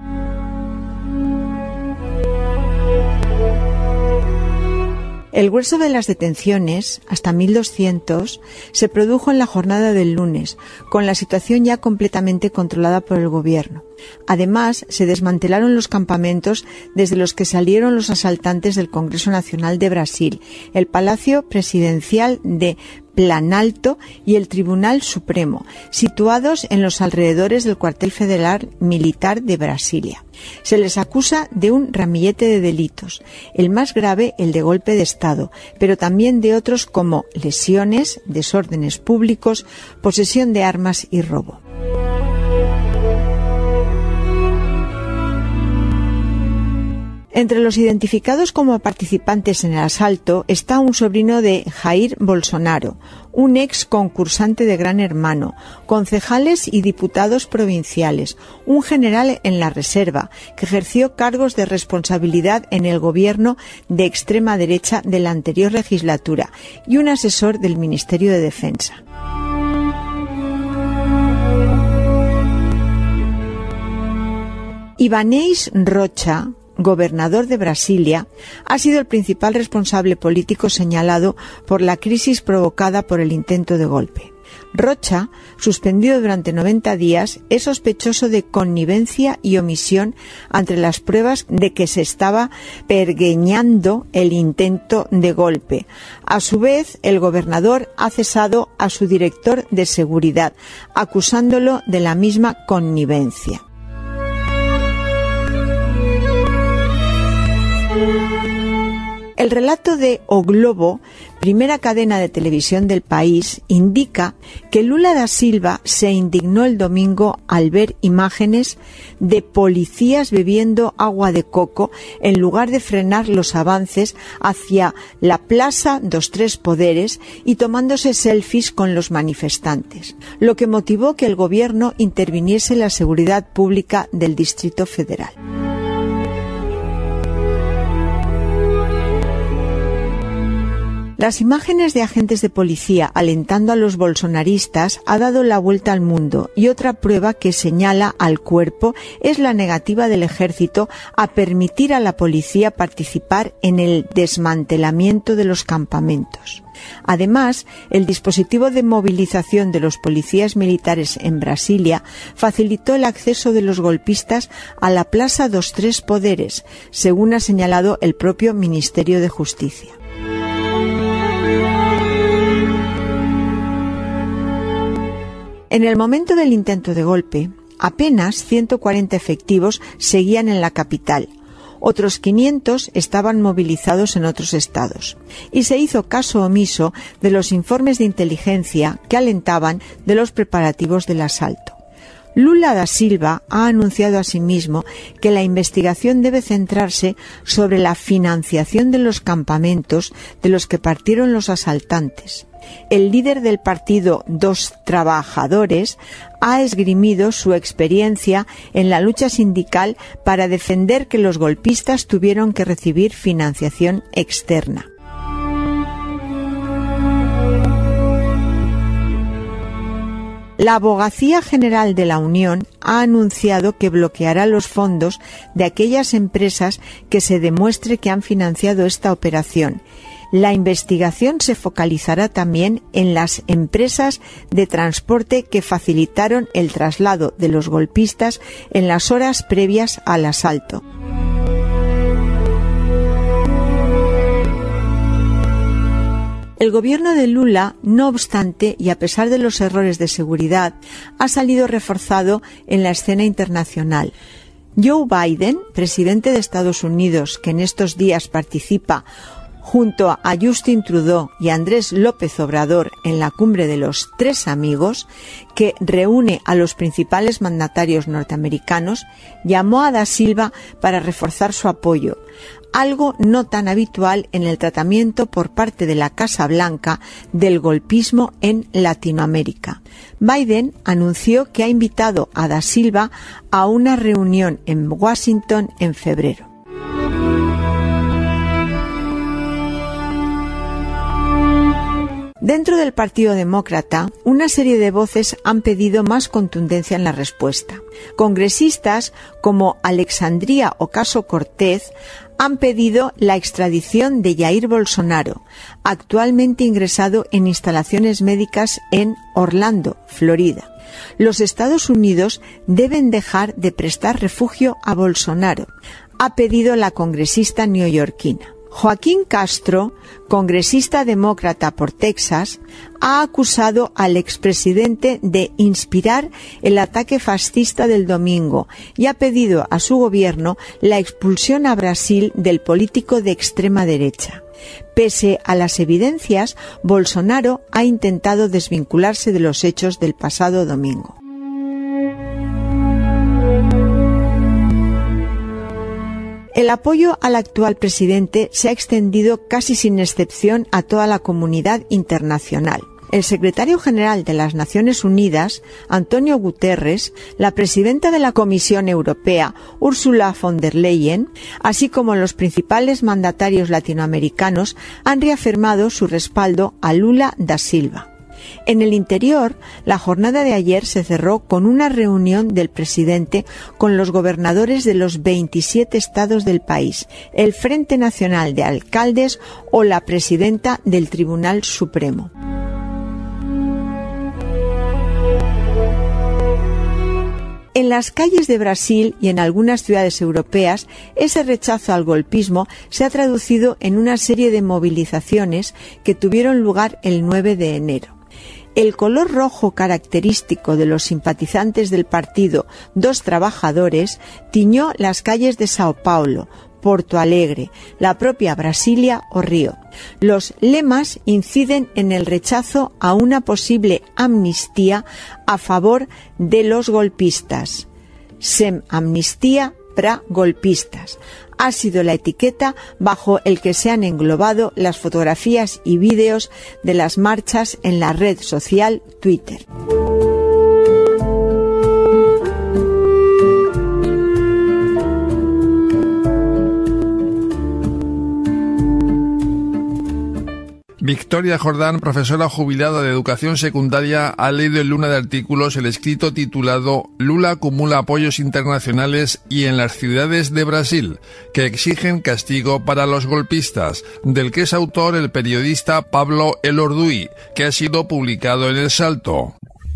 El grueso de las detenciones, hasta mil doscientos, se produjo en la jornada del lunes, con la situación ya completamente controlada por el gobierno. Además, se desmantelaron los campamentos desde los que salieron los asaltantes del Congreso Nacional de Brasil, el Palacio Presidencial de Planalto y el Tribunal Supremo, situados en los alrededores del cuartel federal militar de Brasilia. Se les acusa de un ramillete de delitos, el más grave el de golpe de Estado, pero también de otros como lesiones, desórdenes públicos, posesión de armas y robo. Entre los identificados como participantes en el asalto está un sobrino de Jair Bolsonaro, un ex concursante de Gran Hermano, concejales y diputados provinciales, un general en la Reserva que ejerció cargos de responsabilidad en el gobierno de extrema derecha de la anterior legislatura y un asesor del Ministerio de Defensa. Ibanez Rocha, gobernador de Brasilia, ha sido el principal responsable político señalado por la crisis provocada por el intento de golpe. Rocha, suspendido durante noventa días, es sospechoso de connivencia y omisión ante las pruebas de que se estaba pergeñando el intento de golpe. A su vez, el gobernador ha cesado a su director de seguridad, acusándolo de la misma connivencia. El relato de O Globo, primera cadena de televisión del país, indica que Lula da Silva se indignó el domingo al ver imágenes de policías bebiendo agua de coco en lugar de frenar los avances hacia la Plaza dos Tres Poderes y tomándose selfies con los manifestantes, lo que motivó que el gobierno interviniese en la seguridad pública del Distrito Federal. Las imágenes de agentes de policía alentando a los bolsonaristas ha dado la vuelta al mundo, y otra prueba que señala al cuerpo es la negativa del ejército a permitir a la policía participar en el desmantelamiento de los campamentos. Además, el dispositivo de movilización de los policías militares en Brasilia facilitó el acceso de los golpistas a la Plaza dos Tres Poderes, según ha señalado el propio Ministerio de Justicia. En el momento del intento de golpe, apenas ciento cuarenta efectivos seguían en la capital. Otros quinientos estaban movilizados en otros estados, y se hizo caso omiso de los informes de inteligencia que alentaban de los preparativos del asalto. Lula da Silva ha anunciado asimismo que la investigación debe centrarse sobre la financiación de los campamentos de los que partieron los asaltantes. El líder del partido Dos Trabajadores ha esgrimido su experiencia en la lucha sindical para defender que los golpistas tuvieron que recibir financiación externa. La Abogacía General de la Unión ha anunciado que bloqueará los fondos de aquellas empresas que se demuestre que han financiado esta operación. La investigación se focalizará también en las empresas de transporte que facilitaron el traslado de los golpistas en las horas previas al asalto. El gobierno de Lula, no obstante, y a pesar de los errores de seguridad, ha salido reforzado en la escena internacional. Joe Biden, presidente de Estados Unidos, que en estos días participa junto a Justin Trudeau y Andrés López Obrador en la cumbre de los Tres Amigos, que reúne a los principales mandatarios norteamericanos, llamó a da Silva para reforzar su apoyo, algo no tan habitual en el tratamiento por parte de la Casa Blanca del golpismo en Latinoamérica. Biden anunció que ha invitado a da Silva a una reunión en Washington en febrero. Dentro del Partido Demócrata, una serie de voces han pedido más contundencia en la respuesta. Congresistas como Alexandria Ocasio-Cortez han pedido la extradición de Jair Bolsonaro, actualmente ingresado en instalaciones médicas en Orlando, Florida. Los Estados Unidos deben dejar de prestar refugio a Bolsonaro, ha pedido la congresista neoyorquina. Joaquín Castro, congresista demócrata por Texas, ha acusado al expresidente de inspirar el ataque fascista del domingo y ha pedido a su gobierno la expulsión a Brasil del político de extrema derecha. Pese a las evidencias, Bolsonaro ha intentado desvincularse de los hechos del pasado domingo. El apoyo al actual presidente se ha extendido casi sin excepción a toda la comunidad internacional. El secretario general de las Naciones Unidas, Antonio Guterres, la presidenta de la Comisión Europea, Ursula von der Leyen, así como los principales mandatarios latinoamericanos han reafirmado su respaldo a Lula da Silva. En el interior, la jornada de ayer se cerró con una reunión del presidente con los gobernadores de los veintisiete estados del país, el Frente Nacional de Alcaldes o la presidenta del Tribunal Supremo. En las calles de Brasil y en algunas ciudades europeas, ese rechazo al golpismo se ha traducido en una serie de movilizaciones que tuvieron lugar el nueve de enero. El color rojo característico de los simpatizantes del partido Dos Trabajadores tiñó las calles de Sao Paulo, Porto Alegre, la propia Brasilia o Río. Los lemas inciden en el rechazo a una posible amnistía a favor de los golpistas. Sem amnistía pra golpistas. Ha sido la etiqueta bajo el que se han englobado las fotografías y vídeos de las marchas en la red social Twitter. Victoria Jordán, profesora jubilada de educación secundaria, ha leído en Luna de Artículos el escrito titulado Lula acumula apoyos internacionales y en las ciudades de Brasil, que exigen castigo para los golpistas, del que es autor el periodista Pablo Elorduy, que ha sido publicado en El Salto.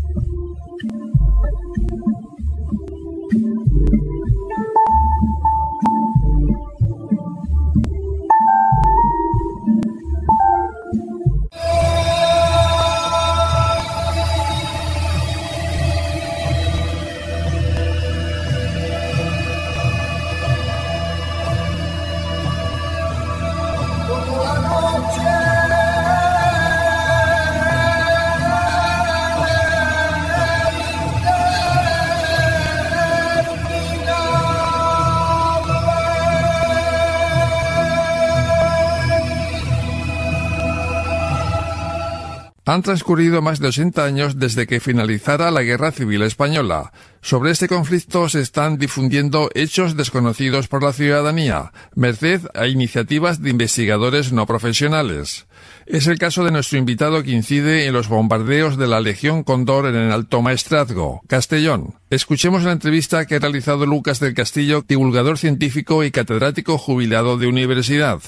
Han transcurrido más de ochenta años desde que finalizara la Guerra Civil Española. Sobre este conflicto se están difundiendo hechos desconocidos por la ciudadanía, merced a iniciativas de investigadores no profesionales. Es el caso de nuestro invitado que incide en los bombardeos de la Legión Cóndor en el Alto Maestrazgo, Castellón. Escuchemos la entrevista que ha realizado Lucas del Castillo, divulgador científico y catedrático jubilado de universidad.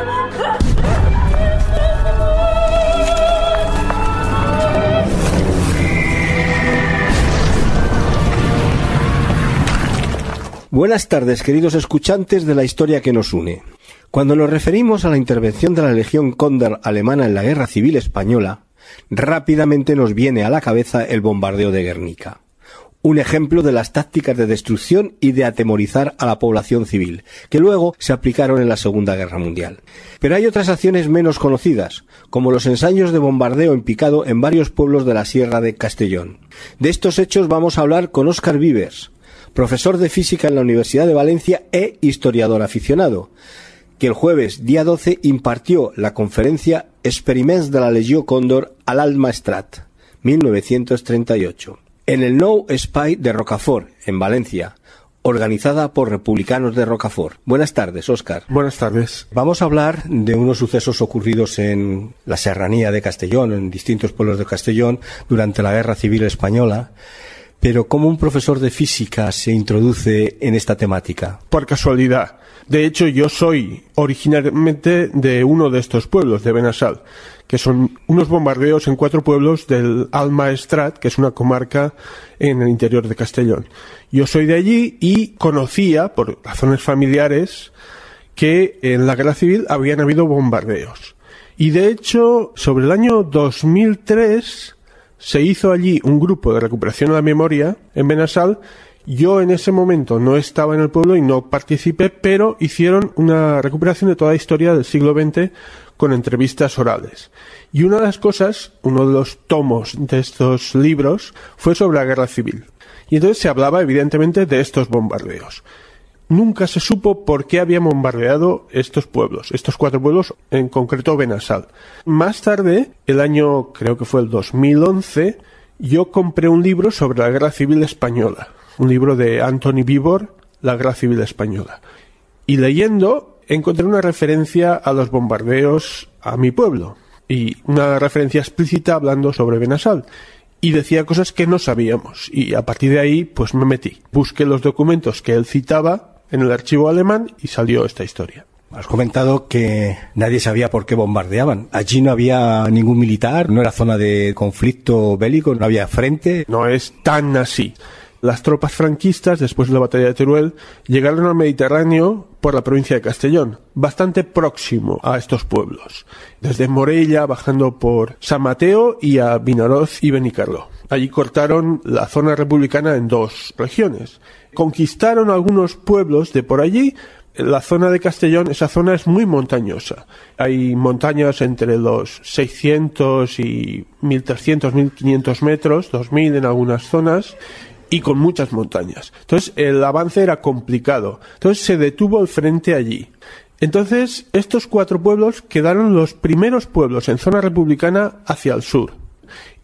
Buenas tardes, queridos escuchantes de la historia que nos une. Cuando nos referimos a la intervención de la Legión Cóndor alemana en la Guerra Civil Española, rápidamente nos viene a la cabeza el bombardeo de Guernica. Un ejemplo de las tácticas de destrucción y de atemorizar a la población civil, que luego se aplicaron en la Segunda Guerra Mundial. Pero hay otras acciones menos conocidas, como los ensayos de bombardeo en picado en varios pueblos de la Sierra de Castellón. De estos hechos vamos a hablar con Óscar Vives, profesor de física en la Universidad de Valencia e historiador aficionado, que el jueves día doce impartió la conferencia Experiments de la Legió Cóndor a l'Alt Maestrat, mil novecientos treinta y ocho, en el Nou Espai de Rocafort, en Valencia, organizada por republicanos de Rocafort. Buenas tardes, Óscar. Buenas tardes. Vamos a hablar de unos sucesos ocurridos en la serranía de Castellón, en distintos pueblos de Castellón, durante la Guerra Civil Española. Pero ¿cómo un profesor de física se introduce en esta temática? Por casualidad. De hecho, yo soy originalmente de uno de estos pueblos, de Benassal, que son unos bombardeos en cuatro pueblos del Alt Maestrat, que es una comarca en el interior de Castellón. Yo soy de allí y conocía, por razones familiares, que en la Guerra Civil habían habido bombardeos. Y de hecho, sobre el año dos mil tres... se hizo allí un grupo de recuperación de la memoria en Benassal. Yo en ese momento no estaba en el pueblo y no participé, pero hicieron una recuperación de toda la historia del siglo veinte con entrevistas orales. Y una de las cosas, uno de los tomos de estos libros, fue sobre la Guerra Civil. Y entonces se hablaba evidentemente de estos bombardeos. Nunca se supo por qué habían bombardeado estos pueblos, estos cuatro pueblos, en concreto Benassal. Más tarde, el año, creo que fue el dos mil once, yo compré un libro sobre la Guerra Civil Española, un libro de Antoni Víbor, La Guerra Civil Española. Y leyendo, encontré una referencia a los bombardeos a mi pueblo, y una referencia explícita hablando sobre Benassal. Y decía cosas que no sabíamos, y a partir de ahí, pues me metí. Busqué los documentos que él citaba en el archivo alemán y salió esta historia. Has comentado que nadie sabía por qué bombardeaban. Allí no había ningún militar, no era zona de conflicto bélico, no había frente. No es tan así. Las tropas franquistas, después de la batalla de Teruel, llegaron al Mediterráneo por la provincia de Castellón, bastante próximo a estos pueblos. Desde Morella, bajando por San Mateo y a Vinaroz y Benicarló. Allí cortaron la zona republicana en dos regiones. Conquistaron algunos pueblos de por allí. La zona de Castellón, esa zona es muy montañosa. Hay montañas entre los seiscientos y mil trescientos, mil quinientos metros, dos mil en algunas zonas, y con muchas montañas. Entonces el avance era complicado. Entonces se detuvo el frente allí. Entonces estos cuatro pueblos quedaron los primeros pueblos en zona republicana hacia el sur.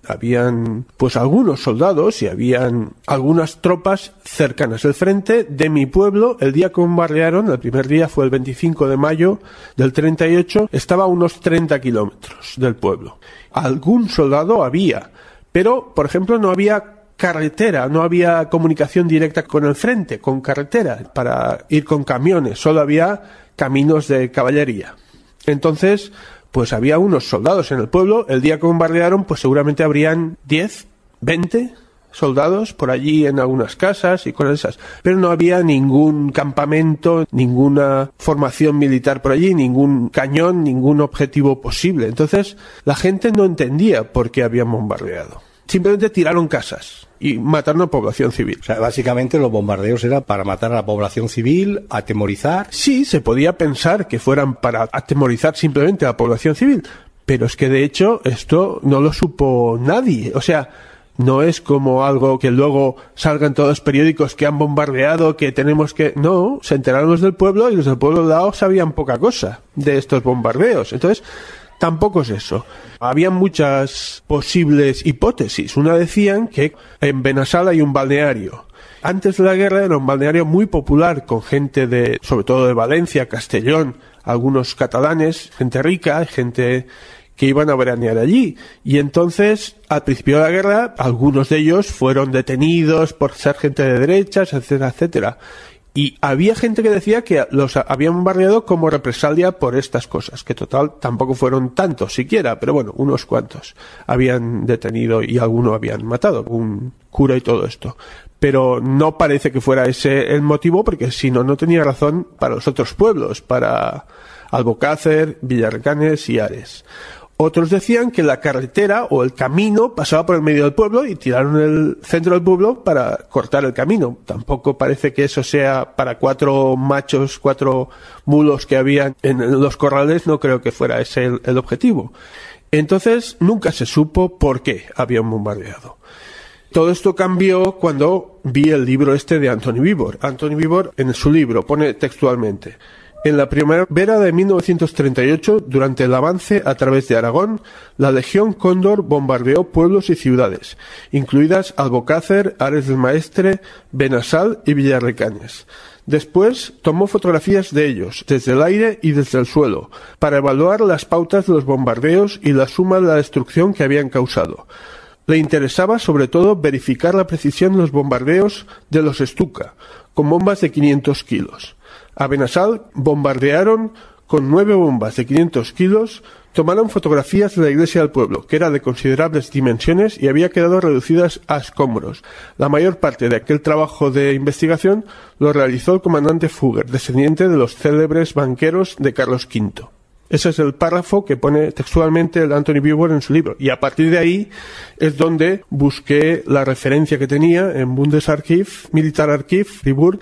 Habían pues algunos soldados y habían algunas tropas cercanas. El frente de mi pueblo, el día que bombardearon, el primer día fue el veinticinco de mayo del treinta y ocho, estaba a unos treinta kilómetros del pueblo. Algún soldado había, pero por ejemplo no había carretera, no había comunicación directa con el frente, con carretera para ir con camiones, solo había caminos de caballería. Entonces, pues había unos soldados en el pueblo. El día que bombardearon, pues seguramente habrían diez, veinte soldados por allí en algunas casas y cosas esas. Pero no había ningún campamento, ninguna formación militar por allí, ningún cañón, ningún objetivo posible. Entonces, la gente no entendía por qué habían bombardeado. Simplemente tiraron casas y mataron a población civil. O sea, básicamente los bombardeos eran para matar a la población civil, atemorizar. Sí, se podía pensar que fueran para atemorizar simplemente a la población civil, pero es que de hecho esto no lo supo nadie. O sea, no es como algo que luego salgan todos los periódicos que han bombardeado, que tenemos que... No, se enteraron los del pueblo y los del pueblo de lado sabían poca cosa de estos bombardeos. Entonces, tampoco es eso. Había muchas posibles hipótesis. Una decían que en Benassal hay un balneario. Antes de la guerra era un balneario muy popular con gente de, sobre todo de Valencia, Castellón, algunos catalanes, gente rica, gente que iban a veranear allí. Y entonces, al principio de la guerra, algunos de ellos fueron detenidos por ser gente de derechas, etcétera, etcétera. Y había gente que decía que los habían bombardeado como represalia por estas cosas, que total tampoco fueron tantos siquiera, pero bueno, unos cuantos habían detenido y alguno habían matado, un cura y todo esto. Pero no parece que fuera ese el motivo, porque si no, no tenía razón para los otros pueblos, para Albocácer, Villarrecanes y Ares. Otros decían que la carretera o el camino pasaba por el medio del pueblo y tiraron el centro del pueblo para cortar el camino. Tampoco parece que eso sea para cuatro machos, cuatro mulos que habían en los corrales, no creo que fuera ese el, el objetivo. Entonces nunca se supo por qué habían bombardeado. Todo esto cambió cuando vi el libro este de Antoni Víbor. Antoni Víbor en su libro pone textualmente: en la primavera de mil novecientos treinta y ocho, durante el avance a través de Aragón, la Legión Cóndor bombardeó pueblos y ciudades, incluidas Albocácer, Ares del Maestre, Benassal y Villarrecanes. Después tomó fotografías de ellos, desde el aire y desde el suelo, para evaluar las pautas de los bombardeos y la suma de la destrucción que habían causado. Le interesaba sobre todo verificar la precisión de los bombardeos de los Stuka, con bombas de quinientos kilos. A Benassal bombardearon con nueve bombas de quinientos kilos, tomaron fotografías de la iglesia del pueblo, que era de considerables dimensiones y había quedado reducidas a escombros. La mayor parte de aquel trabajo de investigación lo realizó el comandante Fugger, descendiente de los célebres banqueros de Carlos quinto. Ese es el párrafo que pone textualmente el Antoni Víbor en su libro. Y a partir de ahí es donde busqué la referencia que tenía en Bundesarchiv, Militararchiv, Fribourg,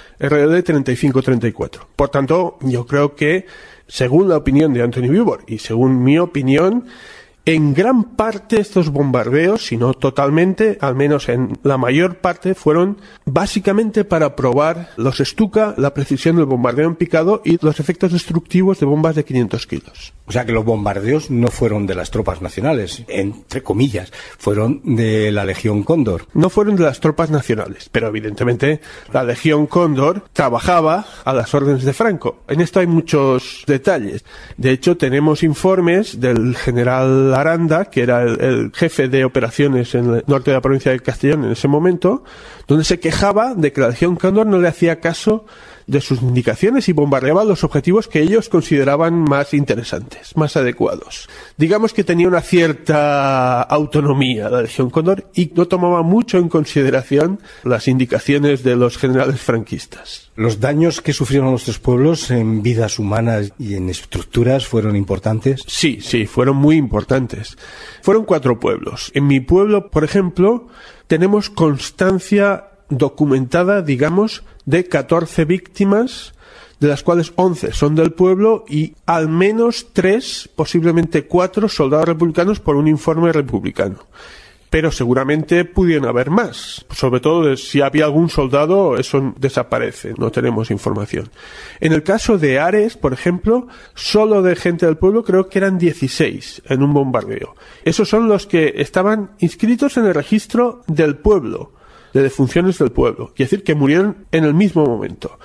R D treinta y cinco treinta y cuatro. Por tanto, yo creo que, según la opinión de Antoni Víbor y según mi opinión, en gran parte estos bombardeos, si no totalmente, al menos en la mayor parte, fueron básicamente para probar los Stuka, la precisión del bombardeo en picado y los efectos destructivos de bombas de quinientos kilos. O sea que los bombardeos no fueron de las tropas nacionales, entre comillas, fueron de la Legión Cóndor. No fueron de las tropas nacionales, pero evidentemente la Legión Cóndor trabajaba a las órdenes de Franco. En esto hay muchos detalles. De hecho, tenemos informes del general Aranda, que era el, el jefe de operaciones en el norte de la provincia de Castellón en ese momento, donde se quejaba de que la Legión Cóndor no le hacía caso de sus indicaciones y bombardeaba los objetivos que ellos consideraban más interesantes, más adecuados. Digamos que tenía una cierta autonomía la Legión Cóndor y no tomaba mucho en consideración las indicaciones de los generales franquistas. ¿Los daños que sufrieron nuestros pueblos en vidas humanas y en estructuras fueron importantes? Sí, sí, fueron muy importantes. Fueron cuatro pueblos. En mi pueblo, por ejemplo, tenemos constancia documentada, digamos, de catorce víctimas, de las cuales once son del pueblo y al menos tres, posiblemente cuatro soldados republicanos por un informe republicano. pero seguramente pudieron haber más. Sobre todo si había algún soldado, eso desaparece, no tenemos información. En el caso de Ares, por ejemplo, solo de gente del pueblo creo que eran dieciséis en un bombardeo. Esos son los que estaban inscritos en el registro del pueblo, de defunciones del pueblo, es decir, que murieron en el mismo momento.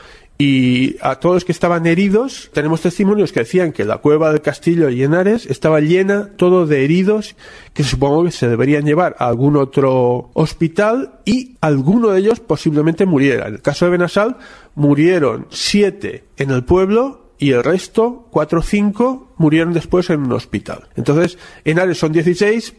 Y a todos los que estaban heridos, tenemos testimonios que decían que la cueva del castillo y en Ares estaba llena todo de heridos que supongo que se deberían llevar a algún otro hospital y alguno de ellos posiblemente muriera. En el caso de Benassal murieron siete en el pueblo y el resto, cuatro o cinco, murieron después en un hospital. Entonces, en Ares son dieciséis,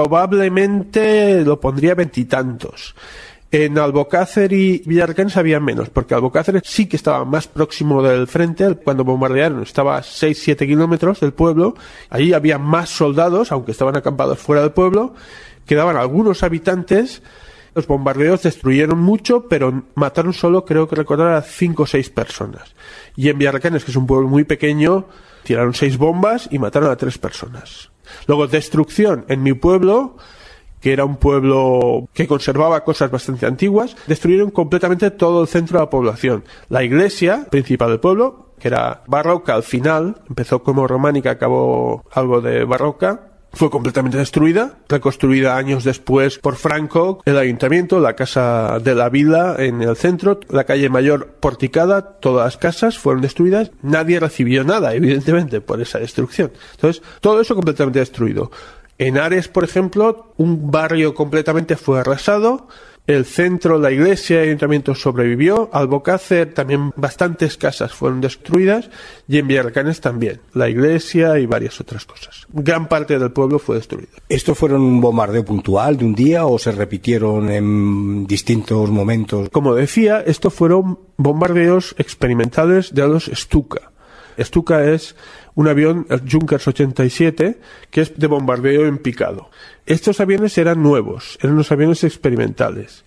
probablemente lo pondría veintitantos. En Albocácer y Villarcanes había menos, porque Albocácer sí que estaba más próximo del frente. Cuando bombardearon estaba a seis a siete kilómetros del pueblo. Allí había más soldados, aunque estaban acampados fuera del pueblo. Quedaban algunos habitantes. Los bombardeos destruyeron mucho, pero mataron solo, creo que recordar, a cinco o seis personas. Y en Villarcanes, que es un pueblo muy pequeño, tiraron seis bombas y mataron a tres personas. Luego, destrucción en mi pueblo, que era un pueblo que conservaba cosas bastante antiguas, destruyeron completamente todo el centro de la población. La iglesia principal del pueblo, que era barroca al final, empezó como románica, acabó algo de barroca, fue completamente destruida, reconstruida años después por Franco, el ayuntamiento, la casa de la vila en el centro, la calle mayor porticada, todas las casas fueron destruidas, nadie recibió nada, evidentemente, por esa destrucción. Entonces, todo eso completamente destruido. En Ares, por ejemplo, un barrio completamente fue arrasado, el centro, la iglesia y el ayuntamiento sobrevivió, Albocácer también bastantes casas fueron destruidas y en Villarcanes también, la iglesia y varias otras cosas. Gran parte del pueblo fue destruido. ¿Esto fueron un bombardeo puntual de un día o se repitieron en distintos momentos? Como decía, estos fueron bombardeos experimentales de los Stuka. Stuka es un avión, el Junkers ochenta y siete, que es de bombardeo en picado. Estos aviones eran nuevos, eran unos aviones experimentales.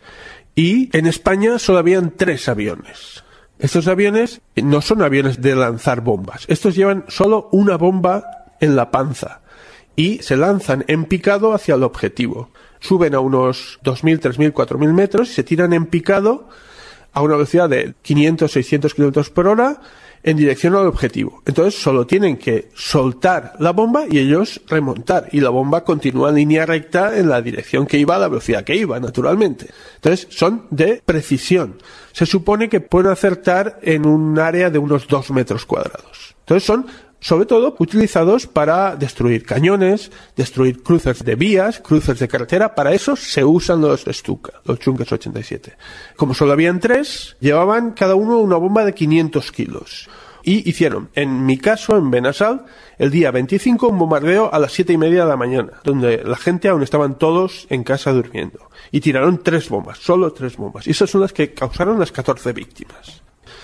Y en España solo habían tres aviones. Estos aviones no son aviones de lanzar bombas. Estos llevan solo una bomba en la panza y se lanzan en picado hacia el objetivo. Suben a unos dos mil, tres mil, cuatro mil metros y se tiran en picado a una velocidad de quinientos, seiscientos kilómetros por hora en dirección al objetivo. Entonces solo tienen que soltar la bomba y ellos remontar. Y la bomba continúa en línea recta en la dirección que iba, a la velocidad que iba, naturalmente. Entonces son de precisión. Se supone que pueden acertar en un área de unos dos metros cuadrados. Entonces son, sobre todo, utilizados para destruir cañones, destruir cruces de vías, cruces de carretera. Para eso se usan los Stuka, los Junkers ochenta y siete. Como solo habían tres, llevaban cada uno una bomba de quinientos kilos. Y hicieron, en mi caso, en Benassal, el día veinticinco, un bombardeo a las siete y media de la mañana, donde la gente aún estaban todos en casa durmiendo. Y tiraron tres bombas, solo tres bombas. Y esas son las que causaron las catorce víctimas.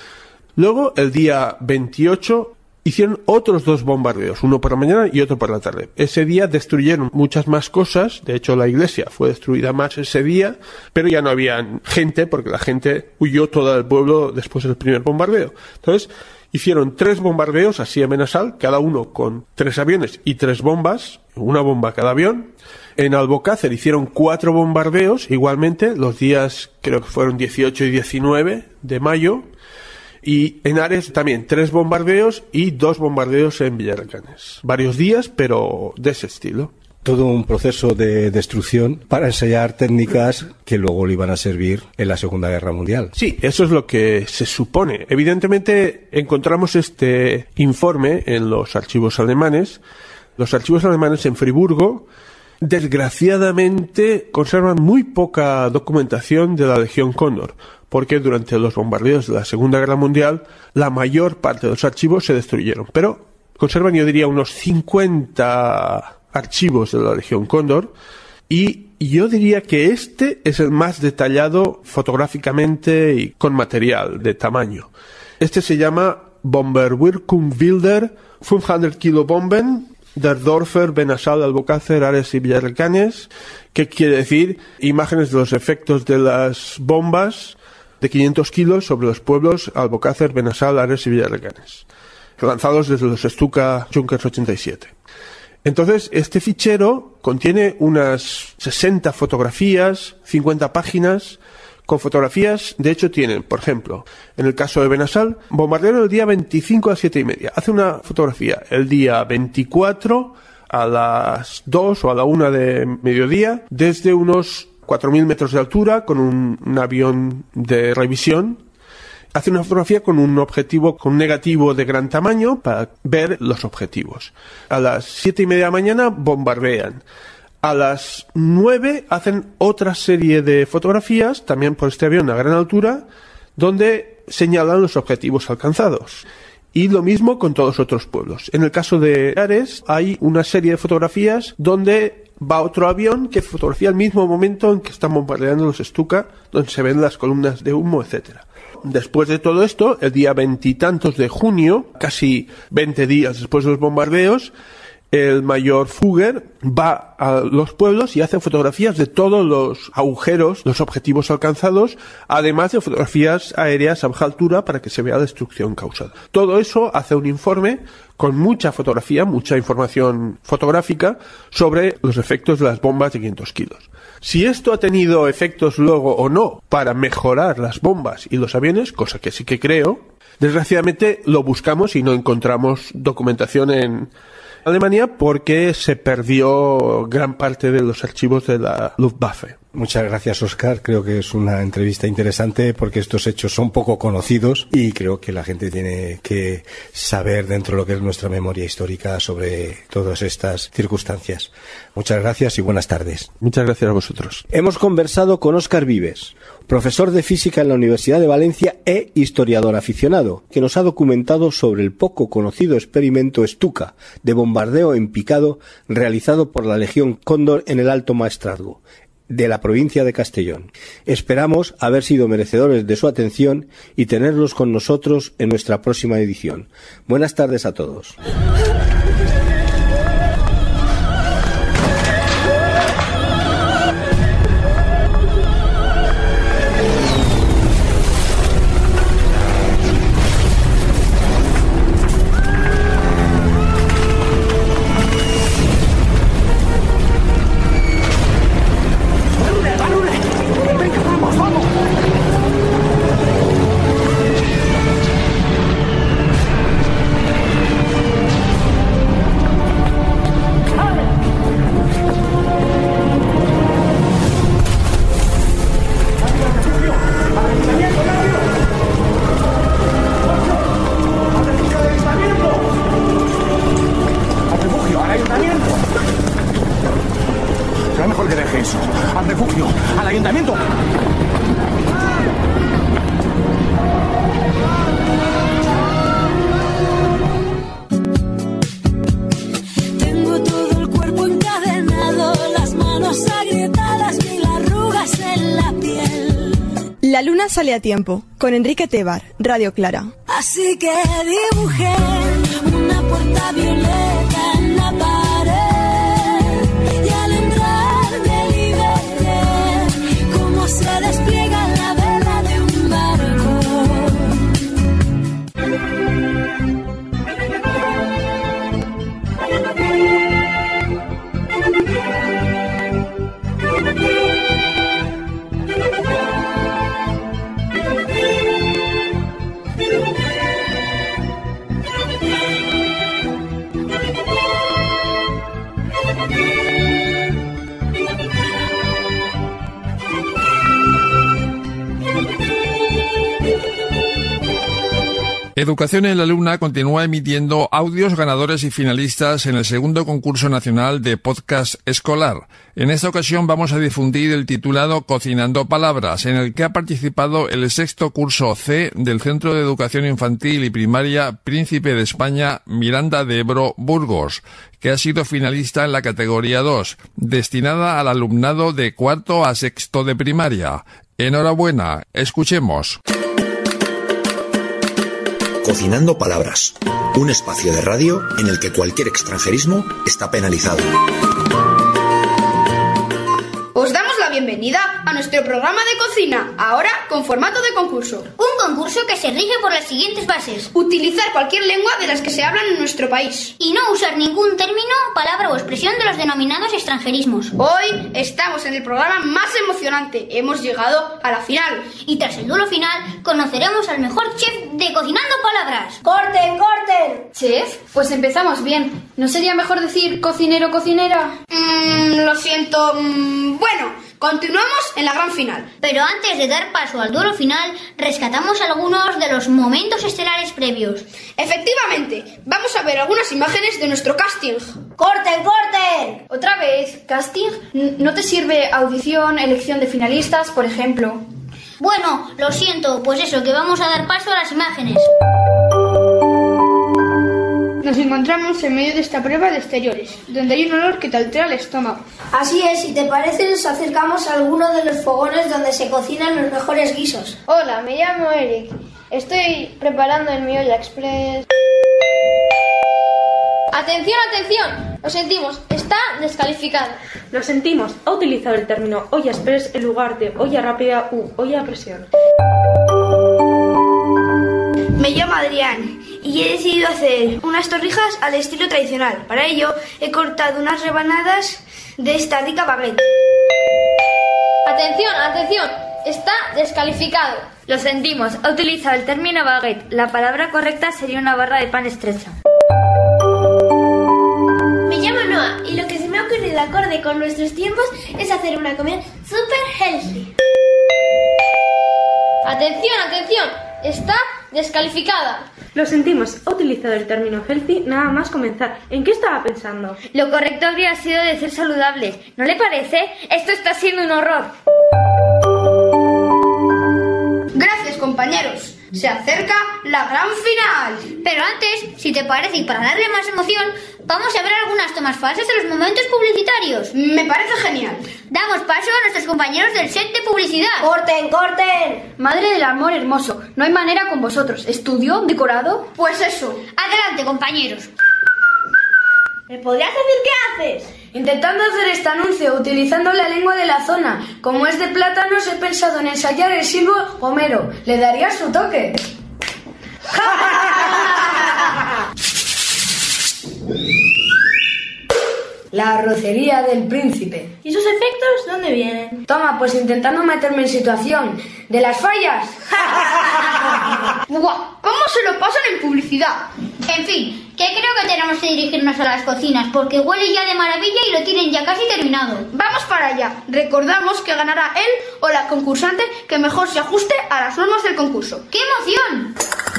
Luego, el día veintiocho, hicieron otros dos bombardeos, uno por la mañana y otro por la tarde. Ese día destruyeron muchas más cosas, de hecho la iglesia fue destruida más ese día, pero ya no había gente, porque la gente huyó todo el pueblo después del primer bombardeo. Entonces, hicieron tres bombardeos así en Benassal, cada uno con tres aviones y tres bombas, una bomba cada avión. En Albocácer hicieron cuatro bombardeos, igualmente, los días creo que fueron dieciocho y diecinueve de mayo. Y en Ares también tres bombardeos y dos bombardeos en Villarcanes. Varios días, pero de ese estilo. Todo un proceso de destrucción para ensayar técnicas que luego le iban a servir en la Segunda Guerra Mundial. Sí, eso es lo que se supone. Evidentemente encontramos este informe en los archivos alemanes. Los archivos alemanes en Friburgo, desgraciadamente, conservan muy poca documentación de la Legión Cóndor, porque durante los bombardeos de la Segunda Guerra Mundial la mayor parte de los archivos se destruyeron. Pero conservan, yo diría, unos cincuenta archivos de la Legión Cóndor, y yo diría que este es el más detallado fotográficamente y con material de tamaño. Este se llama Bomberwirkungsbilder quinientos Kilobomben der Dörfer Benassal, Albocácer, Ares y Villarcanes, que quiere decir imágenes de los efectos de las bombas de quinientos kilos sobre los pueblos Albocácer, Benassal, Ares y Villarcanes, lanzados desde los Stuka Junkers ochenta y siete. Entonces, este fichero contiene unas sesenta fotografías, cincuenta páginas, con fotografías. De hecho, tienen, por ejemplo, en el caso de Benassal, bombardeo el día veinticinco a las siete y media. Hace una fotografía el día veinticuatro a las dos o a la una de mediodía, desde unos cuatro mil metros de altura, con un, un avión de revisión. Hace una fotografía con un objetivo, con un negativo de gran tamaño para ver los objetivos. A las siete y media de la mañana bombardean. A las nueve hacen otra serie de fotografías, también por este avión a gran altura, donde señalan los objetivos alcanzados. Y lo mismo con todos los otros pueblos. En el caso de Ares hay una serie de fotografías donde va otro avión que fotografía al mismo momento en que están bombardeando los Stuka, donde se ven las columnas de humo, etcétera. Después de todo esto, el día veintitantos de junio, casi veinte días después de los bombardeos, el mayor Fugger va a los pueblos y hace fotografías de todos los agujeros, los objetivos alcanzados, además de fotografías aéreas a baja altura para que se vea la destrucción causada. Todo eso hace un informe con mucha fotografía, mucha información fotográfica sobre los efectos de las bombas de quinientos kilos. Si esto ha tenido efectos luego o no para mejorar las bombas y los aviones, cosa que sí que creo, desgraciadamente lo buscamos y no encontramos documentación en Alemania porque se perdió gran parte de los archivos de la Luftwaffe. Muchas gracias, Óscar. Creo que es una entrevista interesante porque estos hechos son poco conocidos y creo que la gente tiene que saber dentro de lo que es nuestra memoria histórica sobre todas estas circunstancias. Muchas gracias y buenas tardes. Muchas gracias a vosotros. Hemos conversado con Óscar Vives, profesor de física en la Universidad de Valencia e historiador aficionado, que nos ha documentado sobre el poco conocido experimento Stuka de bombardeo en picado realizado por la Legión Cóndor en el Alto Maestrazgo de la provincia de Castellón. Esperamos haber sido merecedores de su atención y tenerlos con nosotros en nuestra próxima edición. Buenas tardes a todos. La luna sale a tiempo, con Enrique Tebar, Radio Clara. Así que dibujé una puerta violeta en la pared y al entrar me liberté cómo se despliega la vela de un barco. Educación en la Luna continúa emitiendo audios ganadores y finalistas en el segundo concurso nacional de podcast escolar. En esta ocasión vamos a difundir el titulado Cocinando Palabras, en el que ha participado el sexto curso C del Centro de Educación Infantil y Primaria Príncipe de España Miranda de Ebro, Burgos, que ha sido finalista en la categoría dos, destinada al alumnado de cuarto a sexto de primaria. Enhorabuena, escuchemos. Cocinando Palabras, un espacio de radio en el que cualquier extranjerismo está penalizado. Os damos la bienvenida bienvenida a nuestro programa de cocina, ahora con formato de concurso. Un concurso que se rige por las siguientes bases. Utilizar cualquier lengua de las que se hablan en nuestro país. Y no usar ningún término, palabra o expresión de los denominados extranjerismos. Hoy estamos en el programa más emocionante. Hemos llegado a la final. Y tras el duelo final, conoceremos al mejor chef de Cocinando Palabras. ¡Corten, corten! ¿Chef? Pues empezamos bien. ¿No sería mejor decir cocinero, cocinera? Mmm, lo siento. Mmm, bueno, continuamos en la gran final. Pero antes de dar paso al duelo final, rescatamos algunos de los momentos estelares previos. Efectivamente, vamos a ver algunas imágenes de nuestro casting. ¡Corten, corten! ¿Otra vez? ¿Casting? ¿No te sirve audición, elección de finalistas, por ejemplo? Bueno, lo siento, pues eso, que vamos a dar paso a las imágenes. Nos encontramos en medio de esta prueba de exteriores, donde hay un olor que te altera el estómago. Así es, si te parece, nos acercamos a alguno de los fogones donde se cocinan los mejores guisos. Hola, me llamo Eric. Estoy preparando el mi olla express. ¡Atención, atención! Lo sentimos, está descalificado. Lo sentimos, ha utilizado el término olla express en lugar de olla rápida u olla a presión. Me llamo Adrián y he decidido hacer unas torrijas al estilo tradicional. Para ello he cortado unas rebanadas de esta rica baguette. Atención, atención, está descalificado. Lo sentimos, ha utilizado el término baguette. La palabra correcta sería una barra de pan estrecha. Me llamo Noah y lo que se me ha ocurrido acorde con nuestros tiempos es hacer una comida super healthy. Atención, atención, está descalificada. Lo sentimos, ha utilizado el término healthy nada más comenzar. ¿En qué estaba pensando? Lo correcto habría sido decir saludable. ¿No le parece? Esto está siendo un horror. Gracias, compañeros. Se acerca la gran final. Pero antes, si te parece y para darle más emoción, vamos a ver algunas tomas falsas de los momentos publicitarios. Me parece genial. Damos paso a nuestros compañeros del set de publicidad. ¡Corten, corten! Madre del amor hermoso, no hay manera con vosotros. ¿Estudio? ¿Decorado? Pues eso. Adelante, compañeros. ¿Me podrías decir qué haces? Intentando hacer este anuncio utilizando la lengua de la zona. Como es de plátanos, he pensado en ensayar el silbo Homero. Le daría su toque. La arrocería del príncipe. ¿Y esos efectos dónde vienen? Toma, pues intentando meterme en situación. ¿De las fallas? ¡Buah! ¿Cómo se lo pasan en publicidad? En fin, que creo que tenemos que dirigirnos a las cocinas porque huele ya de maravilla y lo tienen ya casi terminado. Vamos para allá. Recordamos que ganará él o la concursante que mejor se ajuste a las normas del concurso. ¡Qué emoción!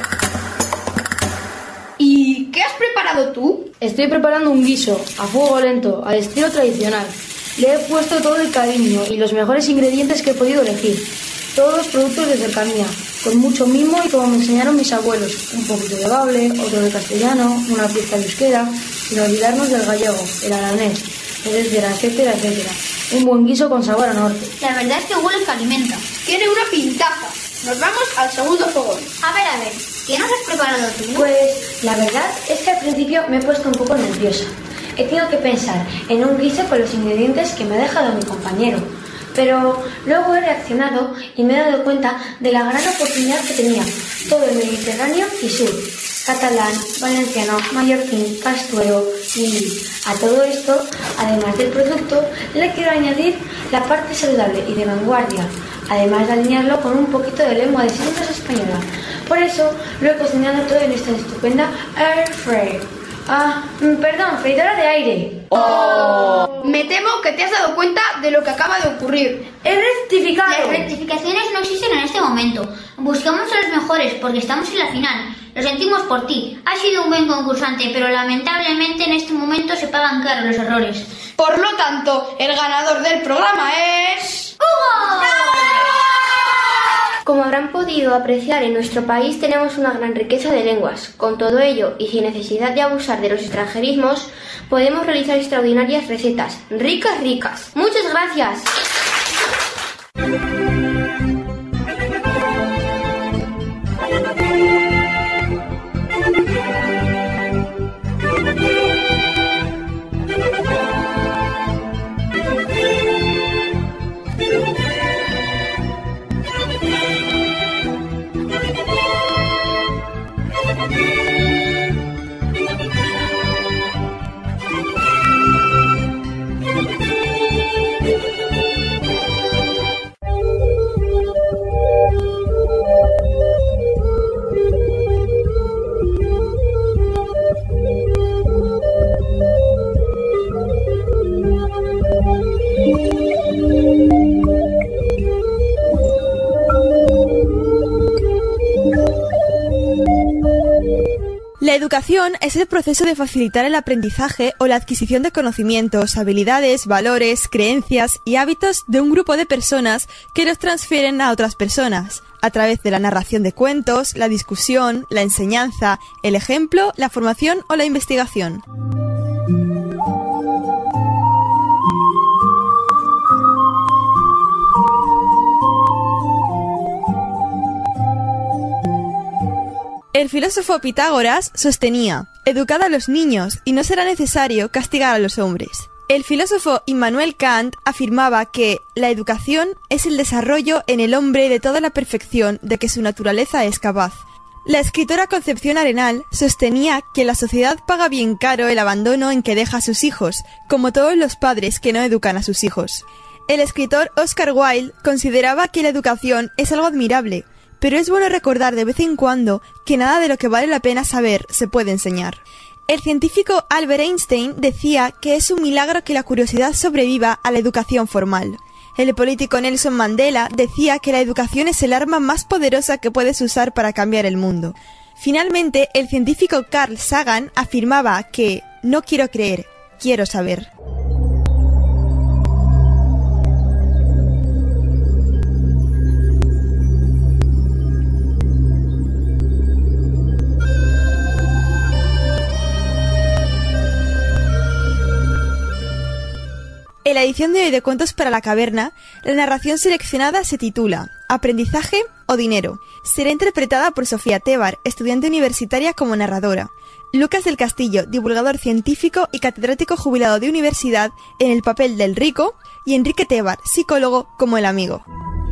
¿Y qué has preparado tú? Estoy preparando un guiso a fuego lento, al estilo tradicional. Le he puesto todo el cariño y los mejores ingredientes que he podido elegir. Todos productos de cercanía, con mucho mimo y como me enseñaron mis abuelos. Un poquito de bable, otro de castellano, una pieza de euskera, sin olvidarnos del gallego, el aranés, etcétera, etcétera, etcétera. Un buen guiso con sabor a norte. La verdad es que huele que alimenta. Tiene una pintaza. Nos vamos al segundo fogón. A ver, a ver, ¿qué nos has preparado tú? Pues la verdad es que al principio me he puesto un poco nerviosa. He tenido que pensar en un guiso con los ingredientes que me ha dejado mi compañero. Pero luego he reaccionado y me he dado cuenta de la gran oportunidad que tenía todo el Mediterráneo y sur, catalán, valenciano, mallorquín, castuero, y a todo esto, además del producto, le quiero añadir la parte saludable y de vanguardia, además de alinearlo con un poquito de lengua de signos española. Por eso lo he cocinado todo en esta estupenda air fryer. Ah, perdón, freidora de aire. ¡Oh! Me temo que te has dado cuenta de lo que acaba de ocurrir. ¡He rectificado! Las rectificaciones no existen en este momento. Buscamos a los mejores porque estamos en la final. Lo sentimos por ti. Has sido un buen concursante, pero lamentablemente en este momento se pagan caros los errores. Por lo tanto, el ganador del programa es... ¡Hugo! Como habrán podido apreciar, en nuestro país tenemos una gran riqueza de lenguas. Con todo ello, y sin necesidad de abusar de los extranjerismos, podemos realizar extraordinarias recetas. Ricas, ricas. ¡Muchas gracias! Thank you. La educación es el proceso de facilitar el aprendizaje o la adquisición de conocimientos, habilidades, valores, creencias y hábitos de un grupo de personas que los transfieren a otras personas, a través de la narración de cuentos, la discusión, la enseñanza, el ejemplo, la formación o la investigación. El filósofo Pitágoras sostenía: educad a los niños y no será necesario castigar a los hombres. El filósofo Immanuel Kant afirmaba que la educación es el desarrollo en el hombre de toda la perfección de que su naturaleza es capaz. La escritora Concepción Arenal sostenía que la sociedad paga bien caro el abandono en que deja a sus hijos, como todos los padres que no educan a sus hijos. El escritor Oscar Wilde consideraba que la educación es algo admirable, pero es bueno recordar de vez en cuando que nada de lo que vale la pena saber se puede enseñar. El científico Albert Einstein decía que es un milagro que la curiosidad sobreviva a la educación formal. El político Nelson Mandela decía que la educación es el arma más poderosa que puedes usar para cambiar el mundo. Finalmente, el científico Carl Sagan afirmaba que no quiero creer, quiero saber. En la edición de hoy de Cuentos para la Caverna, la narración seleccionada se titula ¿Aprendizaje o dinero? Será interpretada por Sofía Tebar, estudiante universitaria como narradora, Lucas del Castillo, divulgador científico y catedrático jubilado de universidad, en el papel del rico, y Enrique Tebar, psicólogo, como el amigo.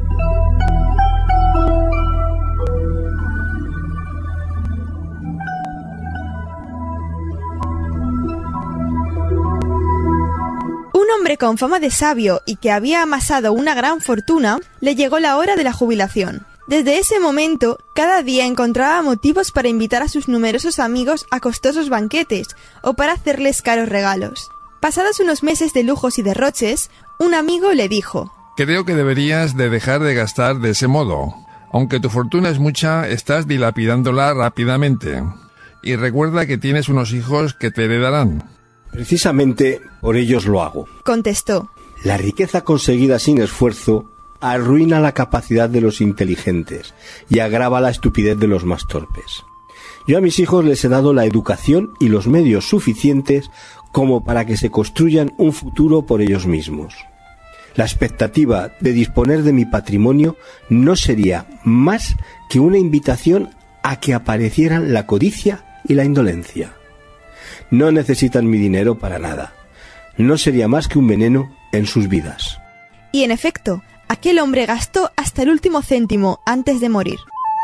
Un hombre con fama de sabio y que había amasado una gran fortuna, le llegó la hora de la jubilación. Desde ese momento, cada día encontraba motivos para invitar a sus numerosos amigos a costosos banquetes o para hacerles caros regalos. Pasados unos meses de lujos y derroches, un amigo le dijo: creo que deberías de dejar de gastar de ese modo. Aunque tu fortuna es mucha, estás dilapidándola rápidamente. Y recuerda que tienes unos hijos que te heredarán. Precisamente por ellos lo hago, contestó. La riqueza conseguida sin esfuerzo arruina la capacidad de los inteligentes y agrava la estupidez de los más torpes. Yo a mis hijos les he dado la educación y los medios suficientes como para que se construyan un futuro por ellos mismos. La expectativa de disponer de mi patrimonio no sería más que una invitación a que aparecieran la codicia y la indolencia. No necesitan mi dinero para nada. No sería más que un veneno en sus vidas. Y en efecto, aquel hombre gastó hasta el último céntimo antes de morir.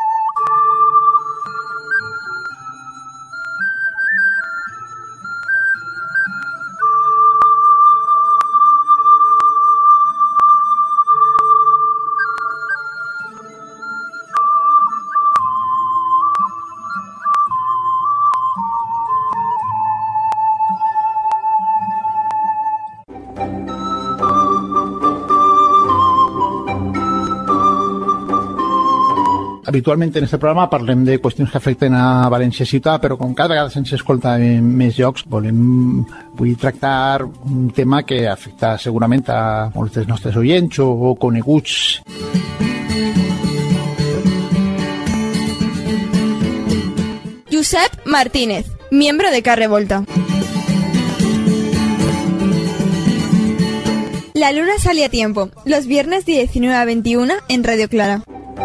Habitualment en este programa parlem de qüestions que afecten a València ciutat, però com cada vegada se'ns escolta en més llocs, volem vull tractar un tema que afecta segurament a molts dels nostres oients o coneguts. Josep Martínez, miembro de Car Revolta. La luna sale a tiempo, los viernes de diecinueve a veintiuna en Radio Clara.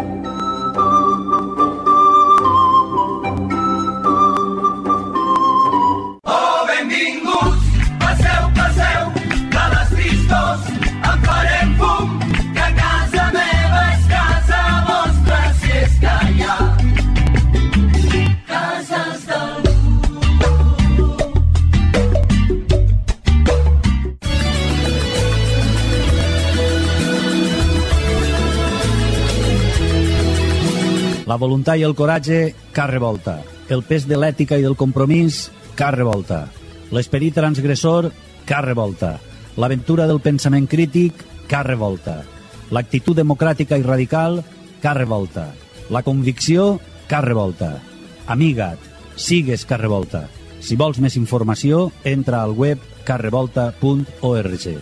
La voluntat i el coratge, Car Revolta. El pes de l'ètica i del compromís, Car Revolta. L'esperit transgressor, Car Revolta. L'aventura del pensament crític, Car Revolta. L'actitud democràtica i radical, Car Revolta. La convicció, Car Revolta. Amiga't, Sigues Carrevolta. Si vols més informació, entra al web carrevolta punt org.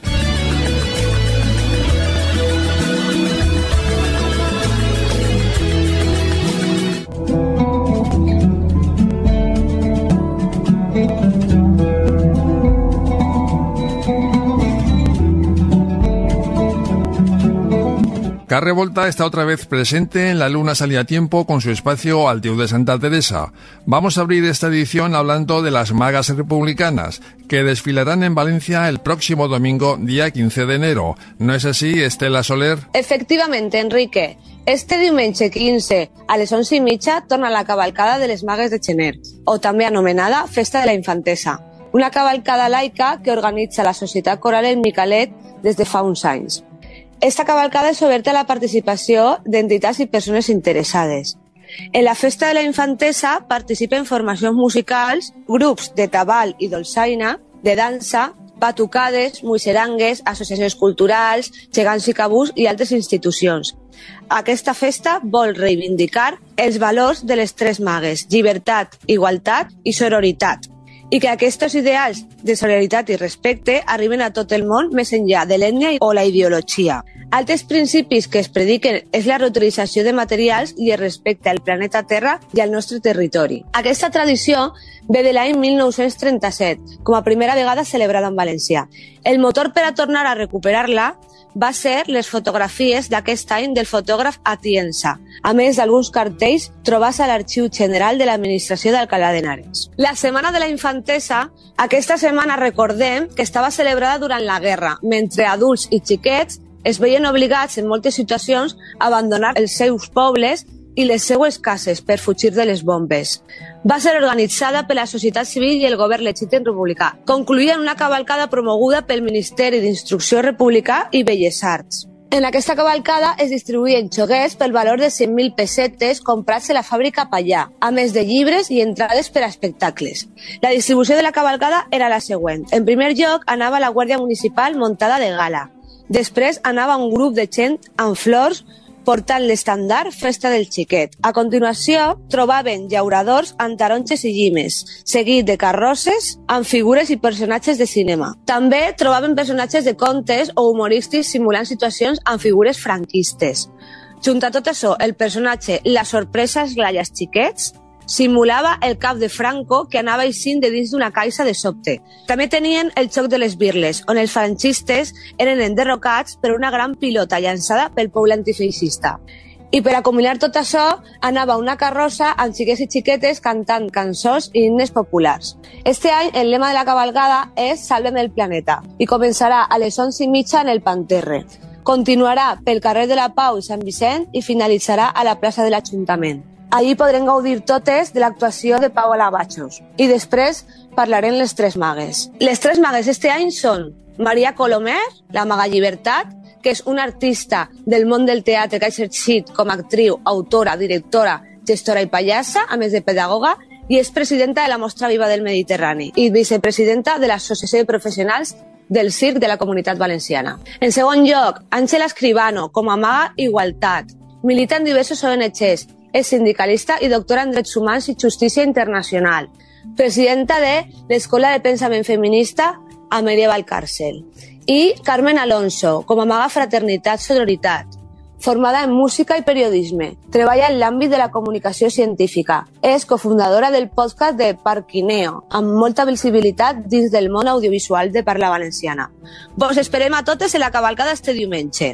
Carrevolta está otra vez presente en La Luna Salía a Tiempo con su espacio Altiu de Santa Teresa. Vamos a abrir esta edición hablando de las magas republicanas, que desfilarán en Valencia el próximo domingo, día quince de enero. ¿No es así, Estela Soler? Efectivamente, Enrique. Este diumenge quinze, a les onze i mitja, torna la cavalcada de les magues de Xener, o també anomenada Festa de la Infantesa, una cavalcada laica que organitza la Societat Coral El Micalet des de fa uns anys. Esta cavalcada és oberta a la participació d'entitats i persones interessades. En la Festa de la Infantesa participen formacions musicals, grups de tabal i dolçaina, de dansa, batucades, muixerangues, associacions culturals, gegants i cabús i altres institucions. Aquesta festa vol reivindicar els valors de les tres magues, llibertat, igualtat i sororitat, i que aquests ideals de solidaritat i respecte arriben a tot el món més enllà de l'ètnia o la ideologia. Altres principis que es prediquen és la reutilització de materials i el respecte al planeta Terra i al nostre territori. Aquesta tradició ve de l'any mil nou-cents trenta-set, com a primera vegada celebrada en València. El motor per a tornar a recuperar-la va ser les fotografies d'aquest any del fotògraf Atienza, a més d'alguns cartells trobats a l'Arxiu General de l'Administració d'Alcalá de Henares. La Setmana de la Infantesa, aquesta setmana recordem que estava celebrada durant la guerra, mentre adults i xiquets es veien obligats en moltes situacions a abandonar els seus pobles i les seues cases per fugir de les bombes. Va ser organitzada per la societat civil i el govern legítim republicà. Concluïa en una cavalcada promoguda pel Ministeri d'Instrucció Republicà i Belles Arts. En aquesta cavalcada es distribuïen xoguers pel valor de cent mil pessetes comprats a la fàbrica Pallà, a més de llibres i entrades per a espectacles. La distribució de la cavalcada era la següent. En primer lloc anava la Guàrdia Municipal muntada de gala. Després anava un grup de gent amb flors portant l'estandard Festa del Xiquet. A continuació, trobaven llauradors amb taronges i llimes, seguit de carrosses amb figures i personatges de cinema. També trobaven personatges de contes o humorístics simulant situacions amb figures franquistes. Junt a tot això, el personatge La Sorpresa Esglaià els Xiquets simulava el cap de Franco que anava eixint de dins d'una caixa de sobte. També tenien el xoc de les birles, on els franquistes eren enderrocats per una gran pilota llançada pel poble antifeixista. I per a combinar tot això, anava una carrossa amb xiquets i xiquetes cantant cançons i himnes populars. Este any, el lema de la cavalcada és Salvem el planeta i començarà a les onze i mitja en el Panterre. Continuarà pel carrer de la Pau i Sant Vicent i finalitzarà a la plaça de l'Ajuntament. Allí podrem gaudir totes de l'actuació de Pau Alabachos. I després parlarem les tres magues. Les tres magues este any són Maria Colomer, la maga Llibertat, que és una artista del món del teatre que ha exercit com a actriu, autora, directora, gestora i pallassa, a més de pedagoga, i és presidenta de la Mostra Viva del Mediterrani i vicepresidenta de l'Associació de Professionals del Circ de la Comunitat Valenciana. En segon lloc, Àngela Escribano, com a maga Igualtat. Milita en diversos O N Ges, és sindicalista i doctora en Drets Humans i Justícia Internacional, presidenta de l'Escola de Pensament Feminista Amelia Valcárcel. I Carmen Alonso, com a maga Fraternitat Sororitat, formada en música i periodisme. Treballa en l'àmbit de la comunicació científica. És cofundadora del podcast de Parquineo, amb molta visibilitat dins del món audiovisual de parla valenciana. Vos esperem a totes en la cavalcada este diumenge.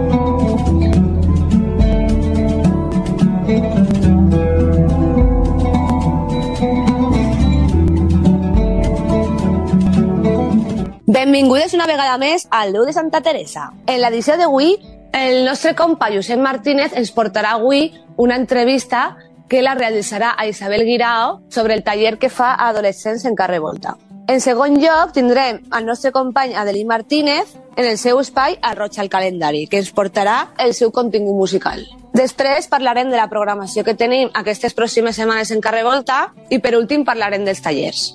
Benvingudes una vegada més al Déu de Santa Teresa. En l'edició d'avui, el nostre company Josep Martínez ens portarà avui una entrevista que la realitzarà a Isabel Guirao sobre el taller que fa a adolescents en Carrevolta. En segon lloc, tindrem al nostre company Adelí Martínez en el seu espai Arroig al Calendari, que ens portarà el seu contingut musical. Després parlarem de la programació que tenim aquestes pròximes setmanes en Carrevolta i per últim parlarem dels tallers.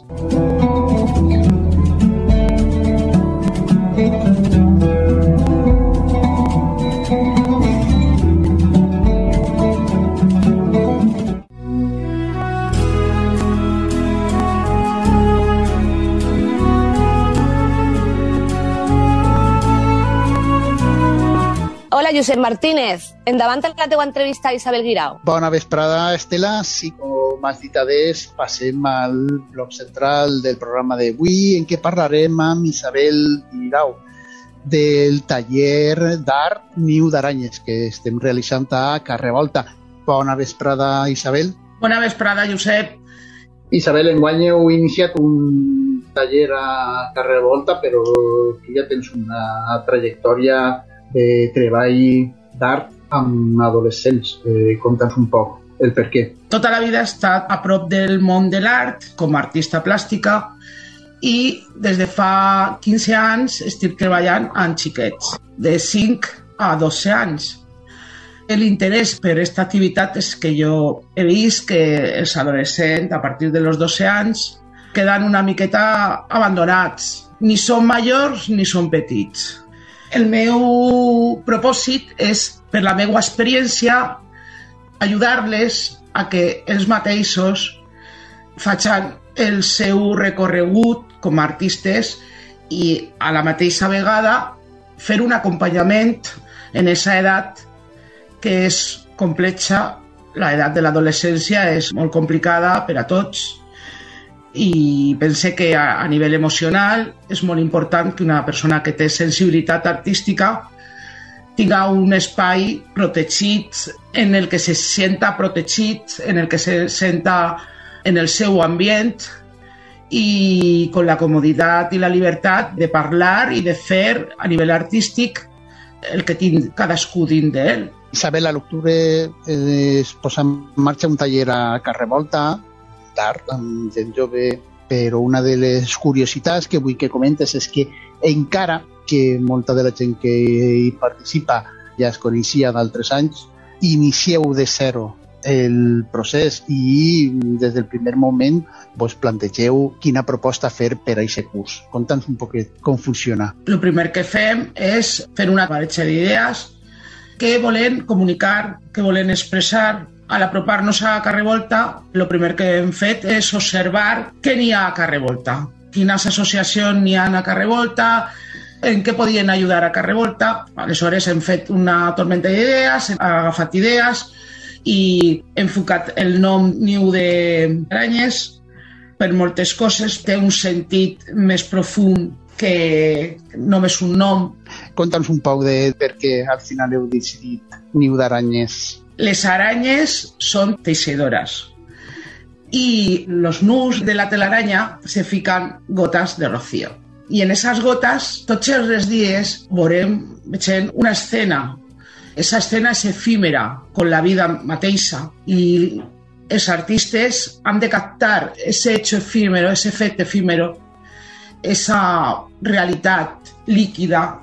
Josep Martínez. Endavant la teua entrevista a Isabel Guirao. Bona vesprada, Estela. Sí, com has dit adés, passem al bloc central del programa d'avui, en què parlarem amb Isabel Guirao del taller d'art Niu d'Aranyes que estem realitzant a Carrer Volta. Bona vesprada, Isabel. Bona vesprada, Josep. Isabel, enguany heu iniciat un taller a Carrer Volta, però tu ja tens una trajectòria de treball d'art amb adolescents. Eh, Conta'ns un poc el per què. Tota la vida he estat a prop del món de l'art com a artista plàstica i des de fa quinze anys estic treballant amb xiquets de cinc a dotze anys. L'interès per aquesta activitat és que jo he vist que els adolescents a partir de los dotze anys queden una miqueta abandonats. Ni són majors ni són petits. El meu propòsit és, per la meva experiència, ajudar-les a que ells mateixos facin el seu recorregut com a artistes i a la mateixa vegada fer un acompanyament en aquesta edat que és complexa. L'edat de l'adolescència és molt complicada per a tots i pense que a, a nivell emocional és molt important que una persona que té sensibilitat artística tinga un espai protegit en el que se sienta protegit, en el que se senta en el seu ambient i con la comoditat i la llibertat de parlar i de fer a nivell artístic el que tinc cadascú dins d'ell. Isabel, a l'octubre es posa en marxa un taller a Carrer Volta d'art amb gent jove, però una de les curiositats que vull que comentes és que encara que molta de la gent que hi participa ja es coneixia d'altres anys, inicieu de zero el procés i des del primer moment vos plantegeu quina proposta fer per a aquest curs. Conta'ns un poquet com funciona. El primer que fem és fer una barreja d'idees que volen comunicar, que volen expressar. Al apropar-nos a Carrer Volta, el primer que hem fet és observar què n'hi ha a Carrer Volta, quines associacions n'hi ha a Carrer Volta, en què podien ajudar a Carrer Volta. Aleshores hem fet una tormenta d'idees, hem agafat idees i hem enfocat el nom Niu d'Aranyes per moltes coses. Té un sentit més profund que només un nom. Conta'ns un poc de per què al final heu decidit Niu d'Aranyes. Les aranyes són teixidores i els nus de la telaraña se fican gotas de rocío. I en esas gotas, tots els dies, veurem una escena. Esa escena és efímera, con la vida mateixa. I els artistes han de captar ese hecho efímero, ese efecte efímero, esa realitat líquida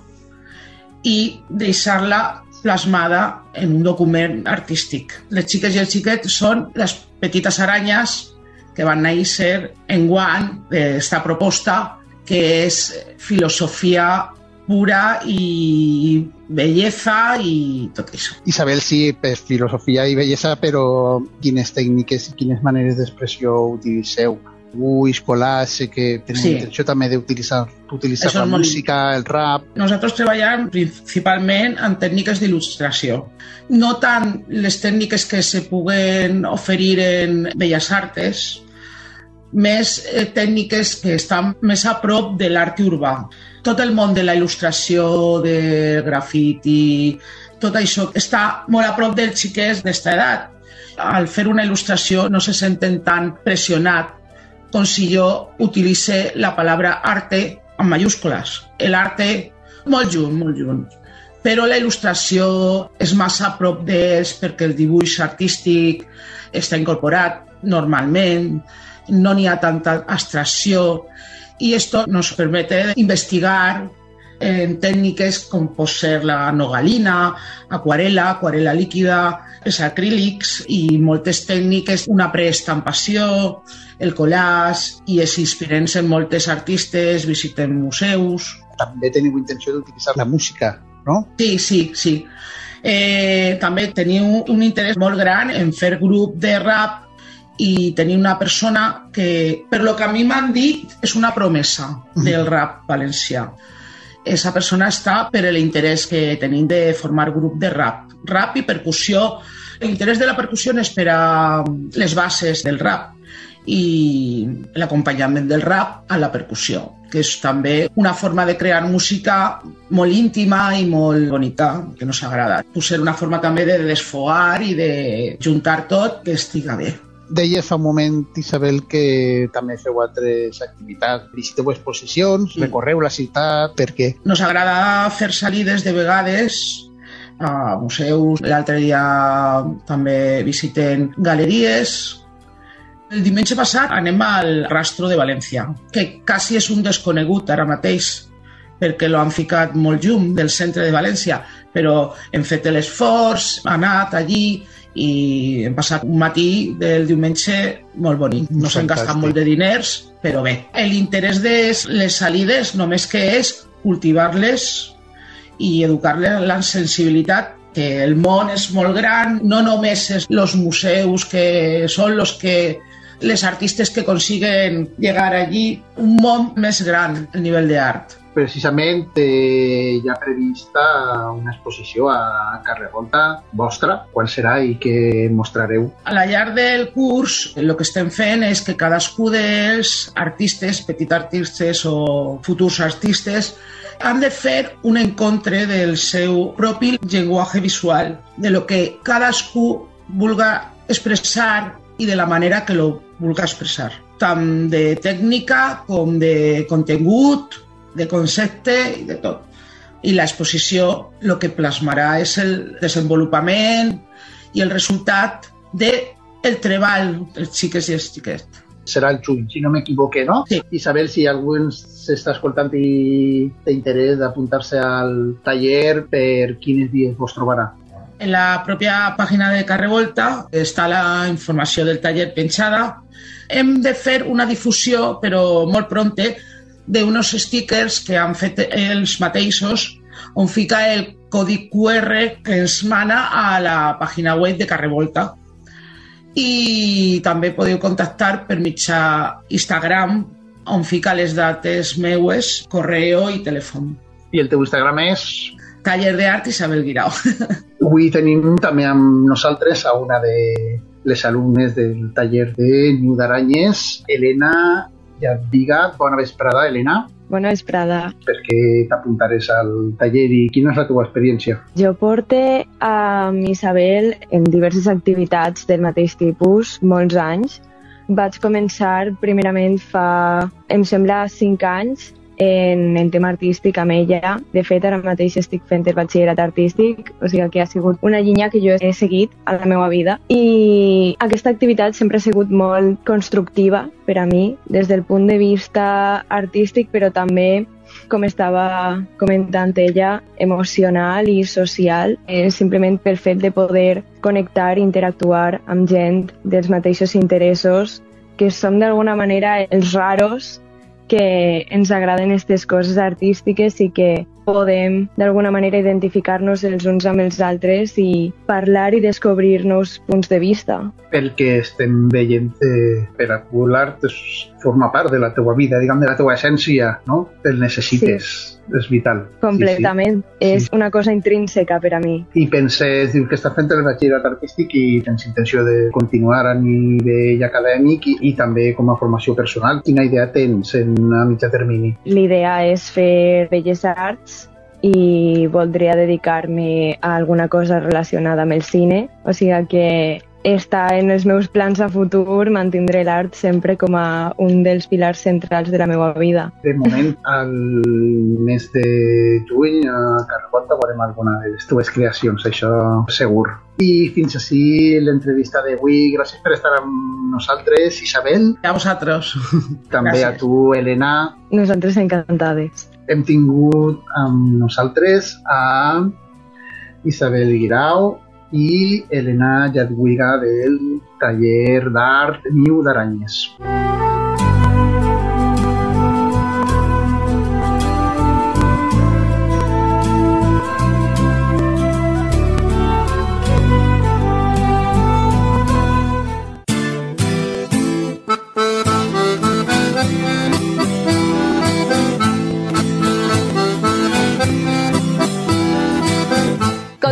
i deixar-la plasmada en un document artístic. Les xiques i els xiquets són les petites aranyes que van néixer enguany d'esta proposta que és filosofia pura i bellesa i tot això. Isabel, sí, pues, filosofia i bellesa, però quines tècniques i quines maneres d'expressió utilitzeu? Dibuix, collage, que teniu sí. intenció també d'utilitzar utilitzar la música, el rap... Nosaltres treballem principalment en tècniques d'il·lustració. No tant les tècniques que se puguen oferir en Belles Artes, més tècniques que estan més a prop de l'art urbà. Tot el món de la il·lustració, de grafiti, tot això està molt a prop dels xiquets d'esta edat. Al fer una il·lustració no se senten tan pressionats com si jo utilitze la paraula arte en mayúscules. L'arte molt lluny, molt lluny. Però la il·lustració és massa a prop d'ells perquè el dibuix artístic està incorporat normalment, no n'hi ha tanta abstracció i això nos permete investigar en tècniques com pot ser la nogalina, aquarela, aquarela líquida, els acrílics i moltes tècniques, una preestampació, el collage, i es inspiren en moltes artistes, visiten museus. També teniu intenció d'utilitzar la música, no? Sí, sí, sí. Eh, també teniu un interès molt gran en fer grup de rap i tenir una persona que, per lo que a mi m'han dit, és una promesa del rap valencià. esa persona està per l'interès que tenim de formar grup de rap. Rap i percussió. L'interès de la percussió és per a les bases del rap i l'acompanyament del rap a la percussió, que és també una forma de crear música molt íntima i molt bonica, que nos agrada. Pot ser una forma també de desfogar i de juntar tot que estiga bé. Deies fa un moment, Isabel, que també feu altres activitats. Visiteu exposicions, sí. Recorreu la ciutat, per què? Nos agrada fer salides de vegades a museus. L'altre dia també visitem galeries. El diumenge passat anem al Rastro de València, que quasi és un desconegut ara mateix, perquè l'han ficat molt lluny del centre de València, però hem fet l'esforç, hem anat allí i hem passat un matí del diumenge molt bonic. No s'han gastat molt de diners, però bé. L'interès de les salides només que és cultivar-les i educar-les la sensibilitat, que el món és molt gran, no només és els museus que són els que les artistes que consiguen llegar allí, un món més gran a nivell d'art. Precisament eh, hi ha prevista una exposició a Carrer Volta vostra. Quan serà i què mostrareu? A la llarg del curs el que estem fent és que cadascú dels artistes, petits artistes o futurs artistes, han de fer un encontre del seu propi llenguatge visual, de lo que cadascú vulga expressar i de la manera que lo vulga expressar, tant de tècnica com de contingut, de concepte i de tot. I l'exposició el que plasmarà és el desenvolupament i el resultat del treball dels xiques i els xiquets. Serà el juny, si no m'equivoque, no? Sí. Isabel, si algú s'està escoltant i té interès d'apuntar-se al taller, per quins dies vos trobarà? En la pròpia pàgina de Carrer Volta està la informació del taller penjada. Hem de fer una difusió, però molt prompte, d'uns stickers que han fet els mateixos, on fica el codi Q R que ens mana a la pàgina web de Carrer Volta. I també podeu contactar per mitjà Instagram, on fica les dates meues, correu i telèfon. I el teu Instagram és? Taller d'Art Isabel Guirao. Avui tenim també amb nosaltres a una de les alumnes del taller de Niu d'Aranyes, Elena Jadwiga. Bona vesprada, Elena. Bona vesprada. Per què t'apuntares al taller i quina és la teva experiència? Jo porto amb Isabel en diverses activitats del mateix tipus molts anys. Vaig començar primerament fa, em sembla, cinc anys en, en tema artístic amb ella. De fet, ara mateix estic fent el batxillerat artístic, o sigui que ha sigut una línia que jo he seguit a la meva vida. I aquesta activitat sempre ha sigut molt constructiva per a mi, des del punt de vista artístic, però també, com estava comentant ella, emocional i social, eh, simplement pel fet de poder connectar i interactuar amb gent dels mateixos interessos, que som d'alguna manera els raros que ens agraden aquestes coses artístiques i que podem d'alguna manera identificar-nos els uns amb els altres i parlar i descobrir nous punts de vista. Pel que estem veient, eh, per a tu l'art forma part de la teua vida, diguem, de la teua essència, no? El necessites, sí. És vital. Completament, sí, sí. És sí. Una cosa intrínseca per a mi. I penses, dius que estàs fent el batxillerat artístic i tens intenció de continuar a nivell acadèmic i, i també com a formació personal. Quina idea tens en, a mitjà termini? L'idea és fer Belles Arts i voldria dedicar-me a alguna cosa relacionada amb el cine, o sigui que està en els meus plans a futur mantindré l'art sempre com a un dels pilars centrals de la meva vida. De moment, al mes de juny a Carrer Volta veurem alguna de les teves creacions, això segur. I fins així l'entrevista d'avui. Gràcies per estar amb nosaltres, Isabel. A vosaltres. També gràcies. A tu, Elena. Nosaltres encantades. Hem tingut amb nosaltres a Isabel Guirao i Elena Jadwiga del taller d'art Niu d'Aranyes.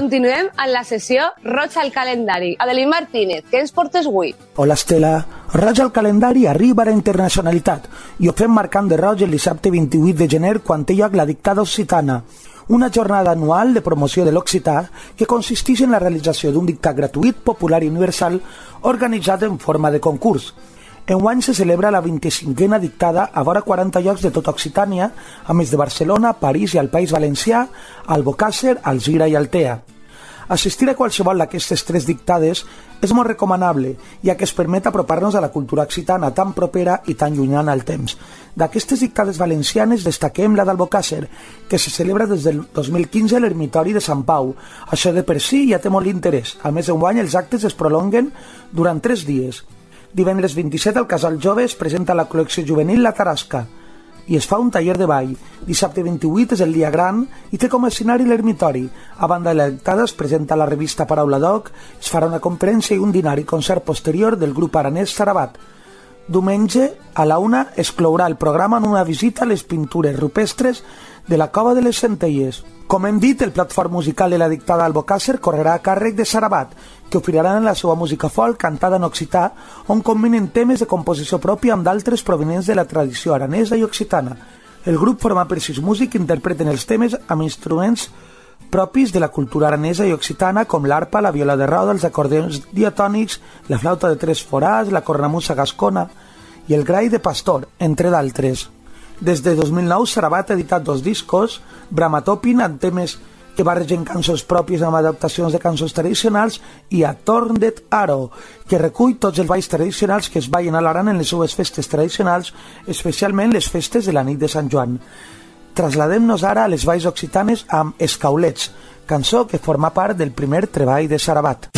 Continuem amb la sessió Roig al calendari. Adelín Martínez, què ens portes avui? Hola Estela, Roig al calendari arriba a la internacionalitat i ho fem marcant de roig el dissabte vint-i-vuit de gener quan té lloc la Dictada Occitana, una jornada anual de promoció de l'occità que consisteix en la realització d'un dictat gratuït, popular i universal organitzat en forma de concurs. Enguany se celebra la vint-i-cinquena dictada a vora quaranta llocs de tota Occitània, a més de Barcelona, París i el País Valencià, Albocàsser, Alzira i Altea. Assistir a qualsevol d'aquestes tres dictades és molt recomanable, ja que es permet apropar-nos a la cultura occitana tan propera i tan llunyana al temps. D'aquestes dictades valencianes destaquem la d'Albocàsser, que se celebra des del dos mil quinze a l'Ermitori de Sant Pau. Això de per si ja té molt interès. A més, enguany els actes es prolonguen durant tres dies. Divendres vint-i-set al Casal Jove es presenta la col·lecció juvenil La Tarasca i es fa un taller de ball. Dissabte vint-i-vuit és el dia gran i té com a escenari l'Ermitori. A banda de la dictada es presenta la revista Paraula Doc, es farà una conferència i un dinar i concert posterior del grup aranès Sarabat. Diumenge a la una es clourà el programa amb una visita a les pintures rupestres de la Cova de les Centelles. Com hem dit, el plat fort musical de la dictada Albocàsser correrà a càrrec de Sarabat, que oferiran la seva música folk cantada en occità, on combinen temes de composició pròpia amb d'altres provenents de la tradició aranesa i occitana. El grup forma per sis músics que interpreten els temes amb instruments propis de la cultura aranesa i occitana, com l'arpa, la viola de roda, els acordeons diatònics, la flauta de tres forats, la cornamusa gascona i el grai de pastor, entre d'altres. Des de dos mil nou, Sarabat ha editat dos discos, Bramatopin, amb temes que barregen cançons pròpies amb adaptacions de cançons tradicionals, i a Torndet Aro, que recull tots els balls tradicionals que es ballen a l'Aran en les seues festes tradicionals, especialment les festes de la nit de Sant Joan. Trasladem-nos ara a les valls occitanes amb Escaulets, cançó que forma part del primer treball de Sarabat.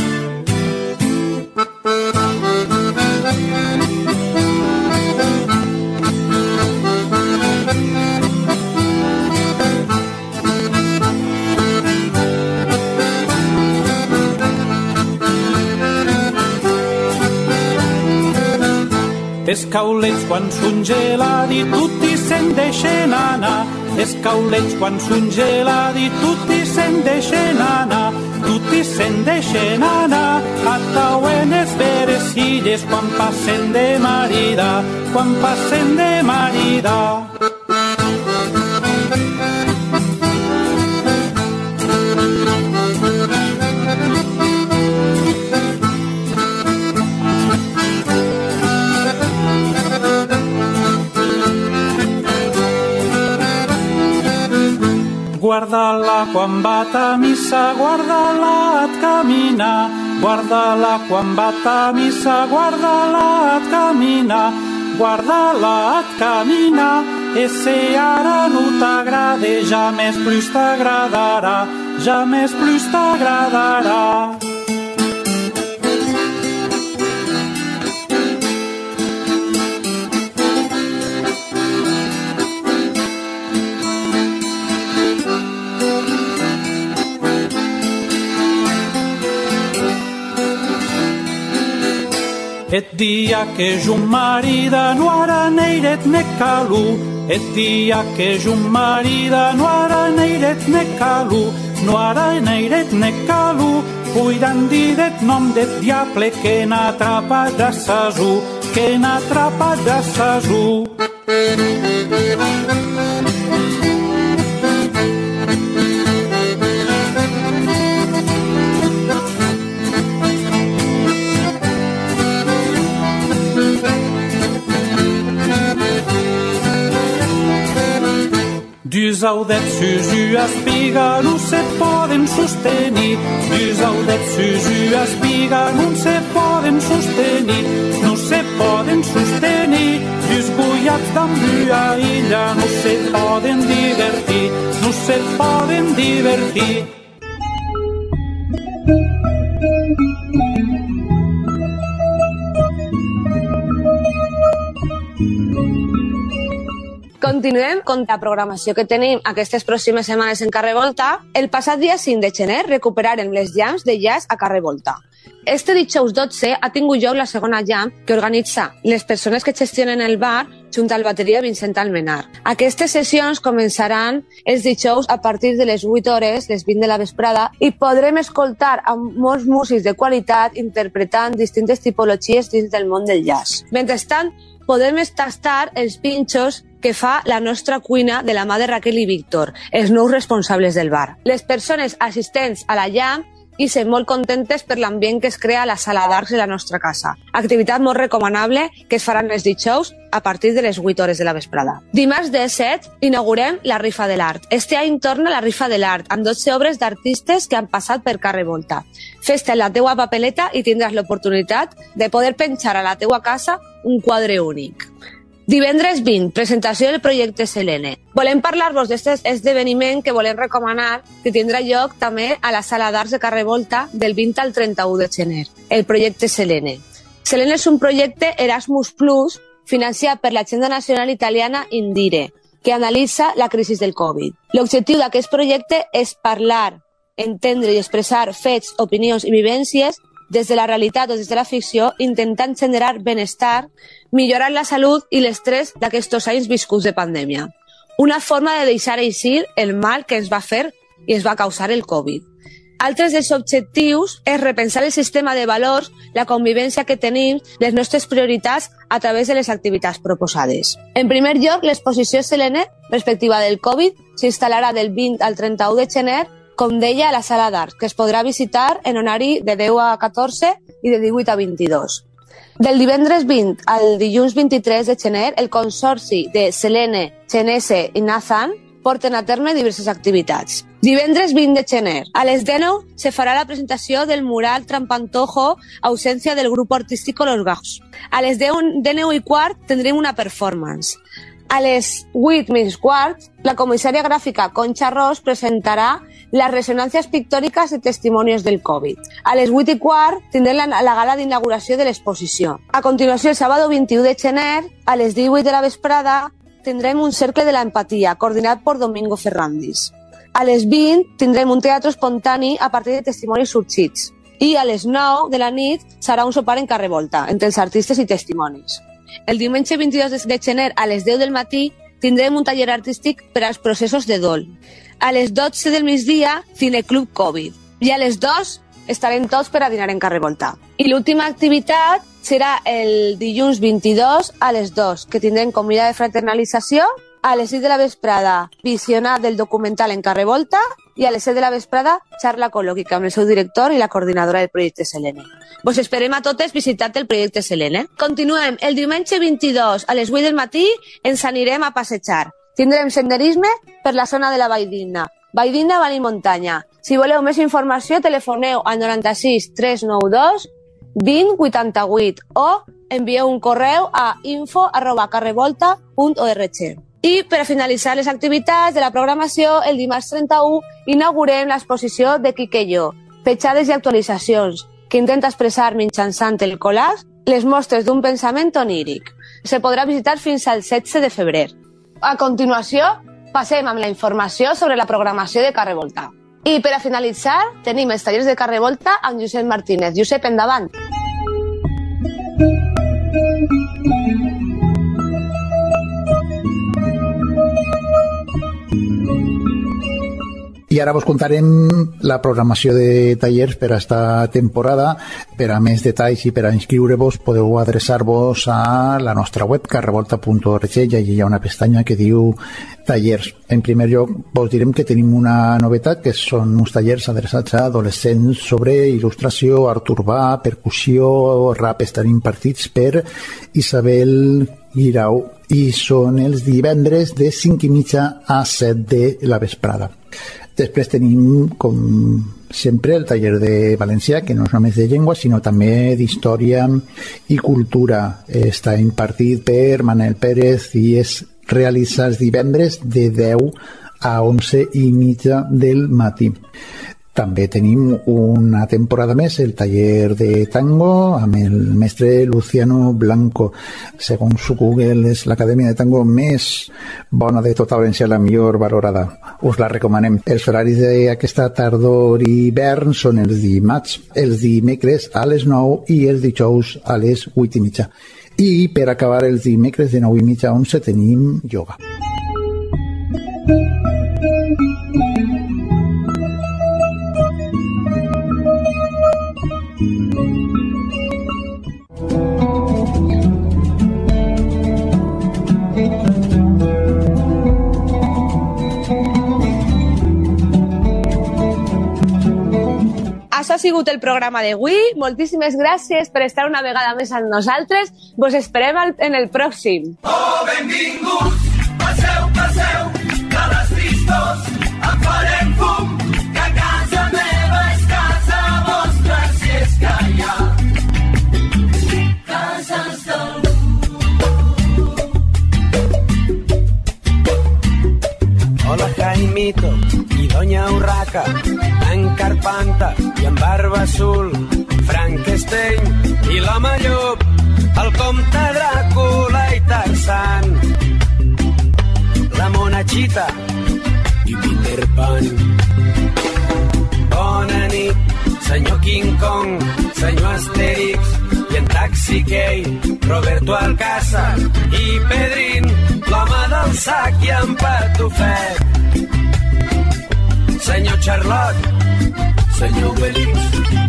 Escaulets quan són geladi, tutti se'n deixen anar. Escaulets quan són geladi, tutti se'n deixen anar. Tutti se'n deixen anar. Atauen les veres illes quan passen de marida, quan passen de marida. Guarda-la quan bat a missa, guarda-la et camina. Guarda-la quan bat a missa, guarda-la et camina. Guarda-la et camina. E se ara no t'agrada, ja més plus t'agradarà, ja més plus t'agradarà. Et dia que jo marida no ara neiret ne calu. Et dia que jo marida no ara neiret ne calu. No ara neiret ne calu. Cuidant didet nom det diable que n'atrapa de sasu, que n'atrapa de sasu. Dus audets susu espiga no se poden sostenir. Dus audets susu espiga no se poden sostenir. No se poden sostenir. Dus bullats d'ambua illa no se poden divertir. No se poden divertir. Continuem amb la programació que tenim aquestes pròximes setmanes en Carrer Volta. El passat dia cinc de gener recuperarem les jams de jazz a Carrer Volta. Este dijous dotze ha tingut lloc la segona jam que organitza les persones que gestionen el bar junt al bateria Vincent Almenar. Aquestes sessions començaran els dijous a partir de les vuit hores, les vint de la vesprada, i podrem escoltar a molts músics de qualitat interpretant distintes tipologies dins del món del jazz. Mentrestant, podem tastar els pinxos que fa la nostra cuina de la mà de Raquel i Víctor, els nous responsables del bar. Les persones assistents a la jam i ser molt contentes per l'ambient que es crea a la sala d'arts de la nostra casa. Activitat molt recomanable que es faran els dijous a partir de les vuit hores de la vesprada. Dimarts disset inaugurem la Rifa de l'Art. Este any torna la Rifa de l'Art amb dotze obres d'artistes que han passat per Carrer Volta. Fes-te en la teua papeleta i tindràs l'oportunitat de poder penjar a la teua casa un quadre únic. Divendres vint, presentació del projecte Selene. Volem parlar-vos d'aquest esdeveniment que volem recomanar, que tindrà lloc també a la sala d'arts de Carrer Volta del vint al trenta-u de gener, el projecte Selene. Selene és un projecte Erasmus Plus financiat per l'Agenda Nacional Italiana Indire, que analitza la crisi del Covid. L'objectiu d'aquest projecte és parlar, entendre i expressar fets, opinions i vivències des de la realitat o des de la ficció, intentant generar benestar, millorar la salut i l'estrès d'aquests anys viscuts de pandèmia. Una forma de deixar eixir el mal que ens va fer i ens va causar el Covid. Altres dels objectius és repensar el sistema de valors, la convivència que tenim, les nostres prioritats a través de les activitats proposades. En primer lloc, l'exposició Selene, perspectiva del Covid, s'instal·larà del vint al trenta-u de gener, com deia, a la sala d'arts, que es podrà visitar en horari de deu a catorze i de divuit a vint-i-dos. Del divendres vint al dilluns vint-i-tres de gener, el Consorci de Selene, Genese i Nathan porten a terme diverses activitats. Divendres vint de gener, a les dinou se farà la presentació del mural Trampantojo, ausència del grup artístic Los Gajos. A les dinou i quart tindrem una performance. A les vuit menys quart, la comissària gràfica Concha Ros presentarà les ressonàncies pictòriques de testimonis del Covid. A les vuit i quart tindrem la, la gala d'inauguració de l'exposició. A continuació, el sábado vint-i-u de gener, a les divuit de la vesprada, tindrem un cercle de l'empatia, coordinat per Domingo Ferrandis. A les vint tindrem un teatre espontani a partir de testimonis sorgits. I a les nou de la nit serà un sopar en Carrer Volta, entre els artistes i testimonis. El diumenge vint-i-dos de gener, a les deu del matí, tindrem un taller artístic per als processos de dol. A les dotze del migdia, Cineclub Covid. I a les dos estarem tots per a dinar en Carrer Volta. I l'última activitat serà el dilluns vint-i-dos a les dos, que tindrem comida de fraternalització, a les sis de la vesprada visionat del documental en Carrer Volta i a les set de la vesprada xarla col·lòquica amb el seu director i la coordinadora del projecte Selene. Vos esperem a totes visitar el projecte Selene. Continuem. El diumenge vint-i-dos a les vuit del matí ens anirem a passejar. Tindrem senderisme per la zona de la Valldigna. Valldigna, Vall i Muntanya. Si voleu més informació, telefoneu al noranta-sis tres nou dos vint vuitanta-vuit o envieu un correu a info arroba carrevolta punt org. I per a finalitzar les activitats de la programació, el dimarts trenta-u inaugurem l'exposició de Quiqueyo, petjades i actualitzacions, que intenta expressar mitjançant el collage les mostres d'un pensament oníric. Se podrà visitar fins al setze de febrer. A continuació, passem amb la informació sobre la programació de Carrer Volta. I per a finalitzar, tenim els tallers de Carrer Volta amb Josep Martínez. Josep, endavant. I ara vos contarem la programació de tallers per a esta temporada. Per a més detalls i per a inscriure-vos podeu adreçar-vos a la nostra web carrevolta punt org i allà hi ha una pestanya que diu tallers. En primer lloc vos direm que tenim una novetat, que són uns tallers adreçats a adolescents sobre il·lustració, art urbà, percussió, rap. Estan impartits per Isabel Guirau i són els divendres de cinc i mitja a set de la vesprada. Després tenim, com sempre, el taller de valencià, que no és només de llengua, sinó també d'història i cultura. Està impartit per Manel Pérez i es realitza els divendres de deu a onze i mitja del matí. També tenim una temporada més el taller de tango amb el mestre Luciano Blanco. Segons Google és l'acadèmia de tango més bona de tota València, la millor valorada. Us la recomanem. Els horaris d'aquesta tardor i hivern són els dimarts, els dimecres a les nou i els dijous a les vuit i mitja. I per acabar els dimecres de nou i mitja a onze tenim ioga. Això ha sigut el programa d'avui. Moltíssimes gràcies per estar una vegada més amb nosaltres. Vos esperem en el pròxim. Oh, benvinguts, passeu, passeu, que les tristos en farem fum, que casa meva és casa vostra, si és que hi ha cases d'algú. Hola, Jaimito i Doña Urraca, en Carpanta i en Barba Azul, Frankenstein i l'home llop, el comte Dràcula i Tarzan, la monachita i Peter Pan. Bona nit, senyor King Kong, senyor Asterix i en Taxi Key, Roberto Alcázar i Pedrín, l'home del sac i en Patufet. Senyor Charlotte, senyor Obelix.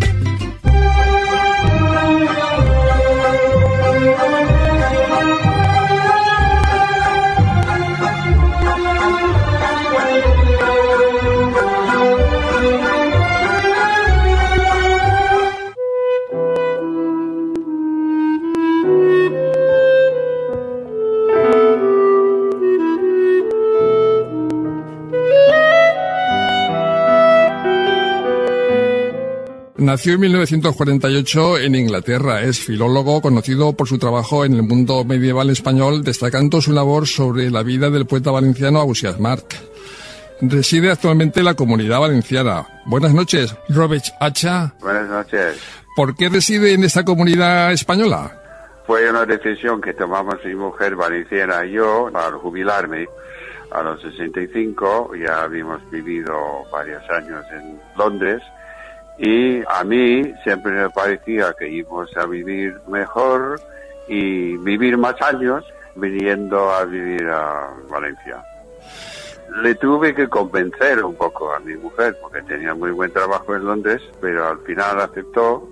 Nació en mil novecientos cuarenta y ocho en Inglaterra. Es filólogo conocido por su trabajo en el mundo medieval español, destacando su labor sobre la vida del poeta valenciano Ausiàs March. Reside actualmente en la Comunidad Valenciana. Buenas noches, Robert Hacha. Buenas noches. ¿Por qué reside en esta comunidad española? Fue una decisión que tomamos mi mujer valenciana y yo al jubilarme a los sesenta y cinco. Ya habíamos vivido varios años en Londres. Y a mí siempre me parecía que íbamos a vivir mejor y vivir más años viniendo a vivir a Valencia. Le tuve que convencer un poco a mi mujer porque tenía muy buen trabajo en Londres, pero al final aceptó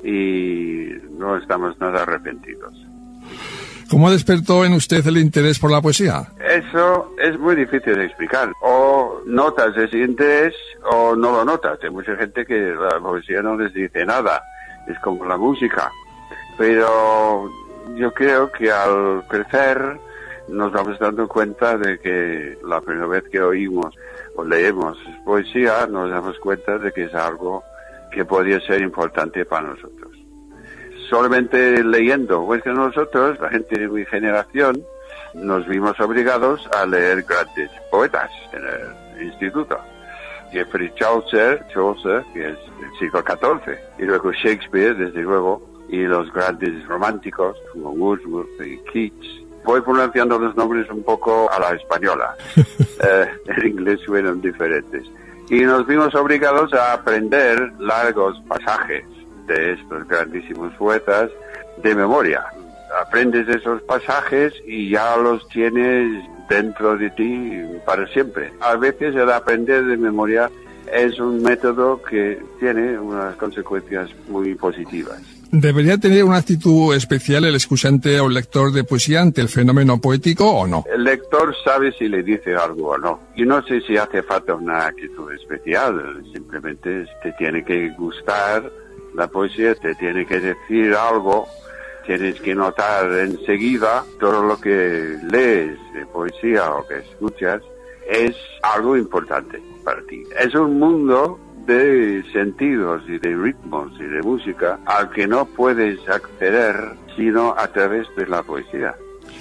y no estamos nada arrepentidos. ¿Cómo despertó en usted el interés por la poesía? Eso es muy difícil de explicar. O notas ese interés o no lo notas. Hay mucha gente que la poesía no les dice nada. Es como la música. Pero yo creo que al crecer nos vamos dando cuenta de que la primera vez que oímos o leemos poesía nos damos cuenta de que es algo que podría ser importante para nosotros. Solamente leyendo, pues que nosotros, la gente de mi generación, nos vimos obligados a leer grandes poetas en el instituto. Geoffrey Chaucer, Chaucer, que es del siglo catorce, y luego Shakespeare, desde luego, y los grandes románticos, como Wordsworth y Keats. Voy pronunciando los nombres un poco a la española. eh, en inglés suenan diferentes. Y nos vimos obligados a aprender largos pasajes de estos grandísimos poetas de memoria. Aprendes esos pasajes y ya los tienes dentro de ti para siempre. A veces el aprender de memoria es un método que tiene unas consecuencias muy positivas. ¿Debería tener una actitud especial el escuchante o el lector de poesía ante el fenómeno poético o no? El lector sabe si le dice algo o no. Y no sé si hace falta una actitud especial. Simplemente te tiene que gustar la poesía, te tiene que decir algo. Tienes que notar enseguida todo lo que lees de poesía o que escuchas es algo importante para ti. Es un mundo de sentidos y de ritmos y de música al que no puedes acceder sino a través de la poesía.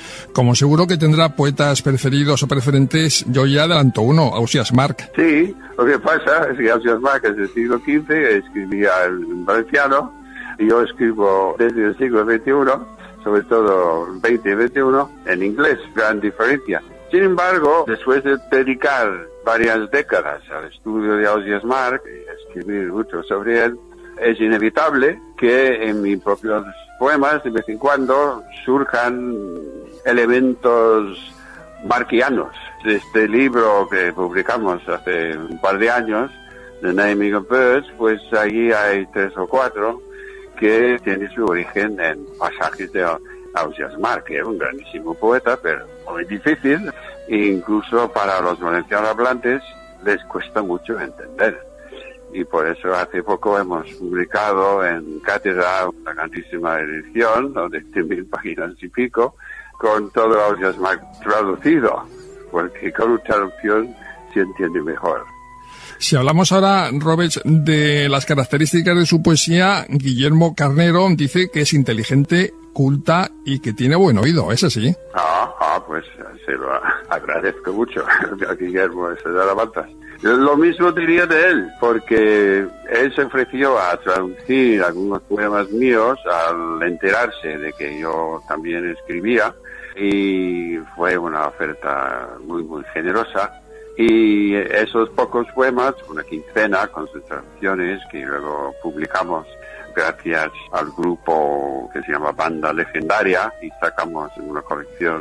Como seguro que tendrá poetas preferidos o preferentes, yo ya adelanto uno, Ausiàs March. Sí, Lo que pasa es que Ausiàs Marc es del siglo quince, escribía en valenciano, y yo escribo desde el siglo veintiuno, sobre todo veinte y veintiuno, en inglés, gran diferencia. Sin embargo, después de dedicar varias décadas al estudio de Ausiàs Marc y escribir mucho sobre él, es inevitable que en mis propios poemas de vez en cuando surjan elementos marquianos. Este libro que publicamos hace un par de años, The Naming of Birds, pues allí hay tres o cuatro que tienen su origen en pasajes de Ausiàs Marc, que era un grandísimo poeta, pero muy difícil, e incluso para los valencianos hablantes les cuesta mucho entender. Y por eso hace poco hemos publicado en Cátedra una grandísima edición, de mil páginas y pico, con todo Ausiàs Marc traducido, porque con una traducción se entiende mejor. Si hablamos ahora, Robert, de las características de su poesía, Guillermo Carnero dice que es inteligente, culta y que tiene buen oído, ¿es así? Ah, ah pues se lo agradezco mucho a Guillermo, se da la bata. Lo mismo diría de él, porque él se ofreció a traducir algunos poemas míos al enterarse de que yo también escribía, y fue una oferta muy, muy generosa. Y esos pocos poemas, una quincena con sus traducciones, que luego publicamos gracias al grupo que se llama Banda Legendaria, y sacamos en una colección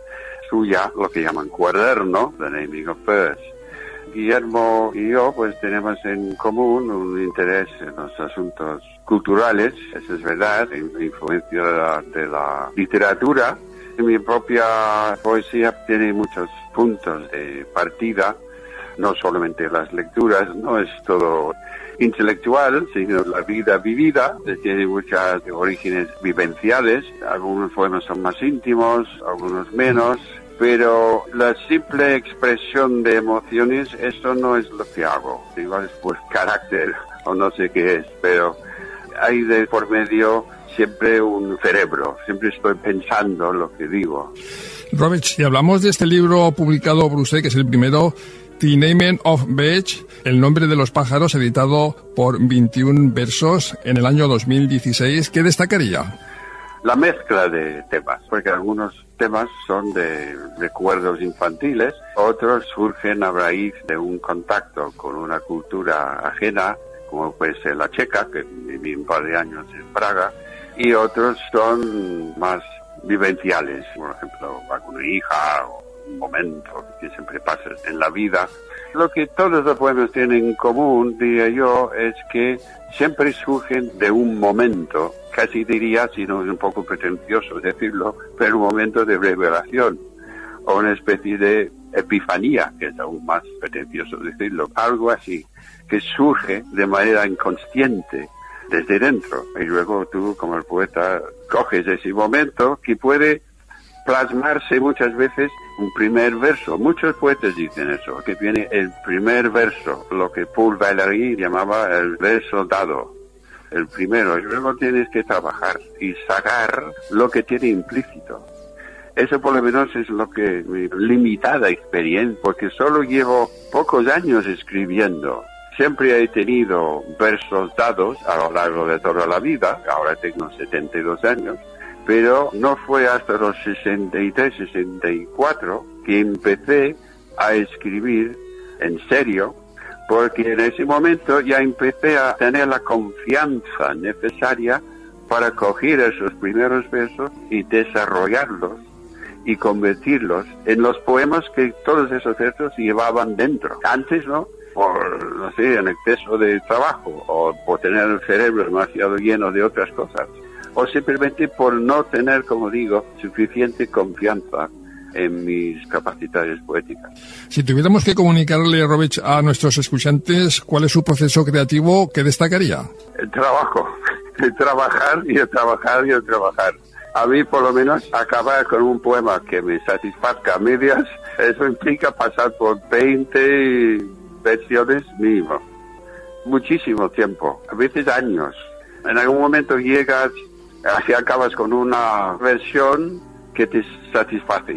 suya lo que llaman cuaderno, The Naming of Birds. Guillermo y yo pues tenemos en común un interés en los asuntos culturales, eso es verdad, influencia de la, de la literatura. Mi propia poesía tiene muchos puntos de partida, no solamente las lecturas, no es todo intelectual, sino la vida vivida, tiene muchos orígenes vivenciales, algunos poemas son más íntimos, algunos menos, pero la simple expresión de emociones, eso no es lo que hago, igual es por carácter o no sé qué es, pero hay de por medio siempre un cerebro, siempre estoy pensando lo que digo. Robert, si hablamos de este libro publicado por usted, que es el primero, The Naming of Birds, el nombre de los pájaros, editado por veintiún versos en el año dos mil dieciséis, ¿qué destacaría? La mezcla de temas, porque algunos temas son de recuerdos infantiles, otros surgen a raíz de un contacto con una cultura ajena, como puede ser la checa, que viví un par de años en Praga, y otros son más vivenciales, por ejemplo, alguna hija o un momento que siempre pasa en la vida. Lo que todos los poemas tienen en común, diría yo, es que siempre surgen de un momento, casi diría, si no es un poco pretencioso decirlo, pero un momento de revelación o una especie de epifanía, que es aún más pretencioso decirlo, algo así, que surge de manera inconsciente desde dentro, y luego tú, como el poeta, coges ese momento que puede plasmarse muchas veces un primer verso. Muchos poetas dicen eso, que viene el primer verso, lo que Paul Valéry llamaba el verso dado, el primero, y luego tienes que trabajar y sacar lo que tiene implícito. Eso por lo menos es lo que mi limitada experiencia, porque solo llevo pocos años escribiendo. Siempre he tenido versos dados a lo largo de toda la vida, ahora tengo setenta y dos años, pero no fue hasta los sesenta y tres, sesenta y cuatro que empecé a escribir en serio, porque en ese momento ya empecé a tener la confianza necesaria para coger esos primeros versos y desarrollarlos y convertirlos en los poemas que todos esos versos llevaban dentro. Antes, ¿no? Por, no sé, en exceso de trabajo, o por tener el cerebro demasiado lleno de otras cosas, o simplemente por no tener, como digo, suficiente confianza en mis capacidades poéticas. Si tuviéramos que comunicarle, Robert, a nuestros escuchantes cuál es su proceso creativo, ¿qué destacaría? El trabajo, el trabajar y el trabajar y el trabajar. A mí, por lo menos, acabar con un poema que me satisfazca a medias, eso implica pasar por veinte versiones mínimo. Muchísimo tiempo, a veces años. En algún momento llegas, así acabas con una versión que te satisface.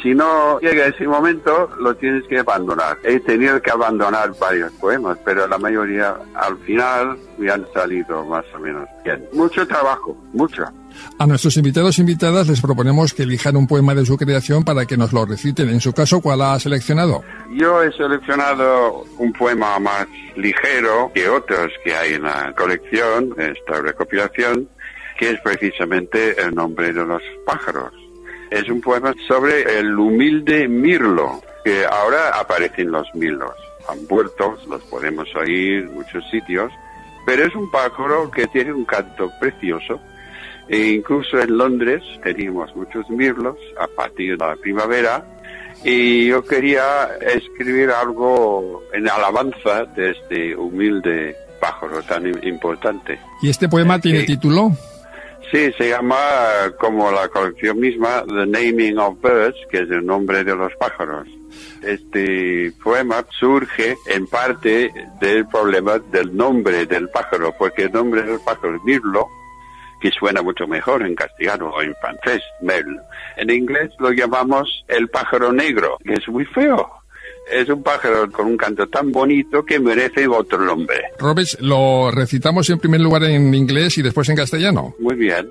si no llega ese momento, lo tienes que abandonar. He tenido que abandonar varios poemas, pero la mayoría al final me han salido más o menos bien. Mucho trabajo, mucho. A nuestros invitados e invitadas les proponemos que elijan un poema de su creación para que nos lo reciten. En su caso, ¿cuál ha seleccionado? Yo he seleccionado un poema más ligero que otros que hay en la colección, esta recopilación, que es precisamente El nombre de los pájaros. Es un poema sobre el humilde mirlo, que ahora aparecen los mirlos. Han vuelto, los podemos oír en muchos sitios, pero es un pájaro que tiene un canto precioso. E incluso en Londres teníamos muchos mirlos a partir de la primavera, y yo quería escribir algo en alabanza de este humilde pájaro tan importante. ¿Y este poema tiene Sí. título? Sí, se llama, como la colección misma, The Naming of Birds, que es el nombre de los pájaros. Este poema surge en parte del problema del nombre del pájaro, porque el nombre del pájaro es mirlo, que suena mucho mejor en castellano o en francés, merle. En inglés lo llamamos el pájaro negro, que es muy feo. Es un pájaro con un canto tan bonito que merece otro nombre. Robert, lo recitamos en primer lugar en inglés y después en castellano. Muy bien.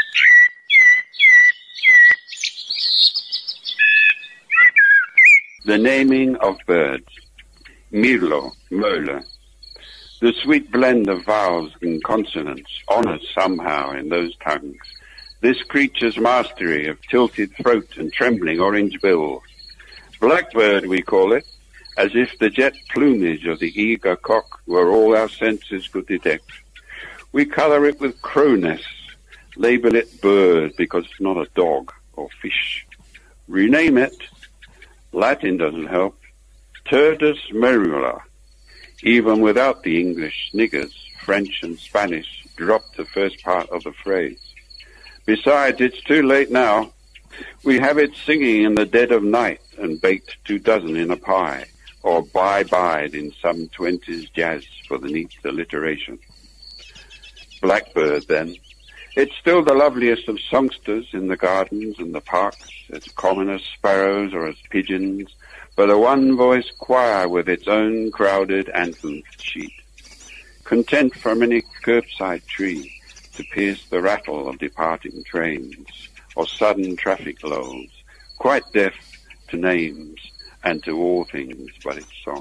The naming of birds. Mirlo, Merle. The sweet blend of vowels and consonants honors somehow in those tongues this creature's mastery of tilted throat and trembling orange bills. Blackbird we call it, as if the jet plumage of the eager cock were all our senses could detect. We colour it with crowness, label it bird because it's not a dog or fish. Rename it, Latin doesn't help, Turdus merula. Even without the English sniggers, French and Spanish dropped the first part of the phrase. Besides, it's too late now. We have it singing in the dead of night and baked two dozen in a pie, or bye-byed in some twenties jazz for the neat alliteration. Blackbird, then. It's still the loveliest of songsters in the gardens and the parks, as common as sparrows or as pigeons, but a one-voice choir with its own crowded anthem sheet. Content from any curbside tree to pierce the rattle of departing trains, or sudden traffic lulls, quite deaf to names and to all things but its song.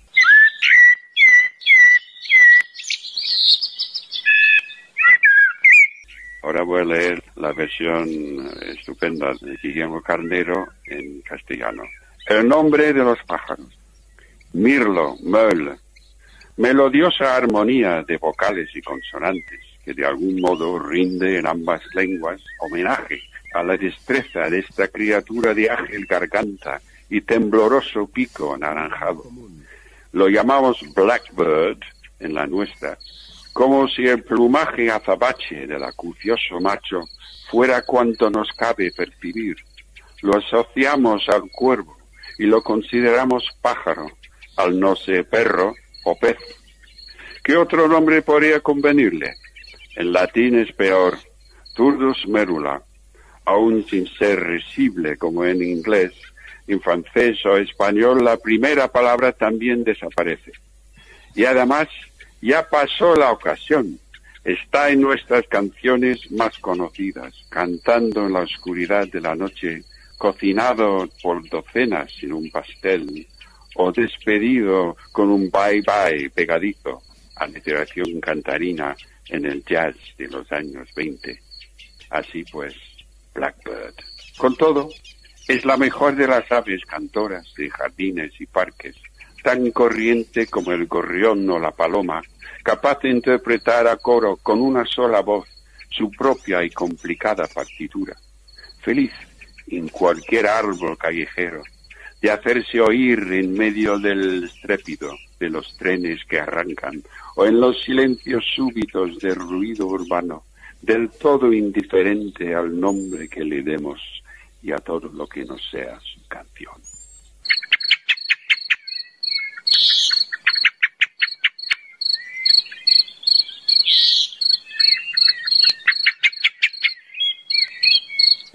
Ahora voy a leer la versión estupenda de Guillermo Carnero en castellano. El nombre de los pájaros. Mirlo, Merle. Melodiosa armonía de vocales y consonantes que de algún modo rinde en ambas lenguas homenaje a la destreza de esta criatura de ágil garganta y tembloroso pico anaranjado. Lo llamamos Blackbird en la nuestra, como si el plumaje azabache del acucioso macho fuera cuanto nos cabe percibir. Lo asociamos al cuervo y lo consideramos pájaro, al no ser perro o pez. ¿Qué otro nombre podría convenirle? En latín es peor, Turdus merula, aún sin ser risible como en inglés. En francés o español la primera palabra también desaparece. Y además ya pasó la ocasión. Está en nuestras canciones más conocidas, cantando en la oscuridad de la noche, cocinado por docenas en un pastel, o despedido con un bye-bye pegadizo, aliteración cantarina en el jazz de los años veinte. Así pues, Blackbird. Con todo, es la mejor de las aves cantoras de jardines y parques, tan corriente como el gorrión o la paloma, capaz de interpretar a coro con una sola voz su propia y complicada partitura. Feliz en cualquier árbol callejero, de hacerse oír en medio del estrépito de los trenes que arrancan, o en los silencios súbitos del ruido urbano, del todo indiferente al nombre que le demos y a todo lo que no sea su canción.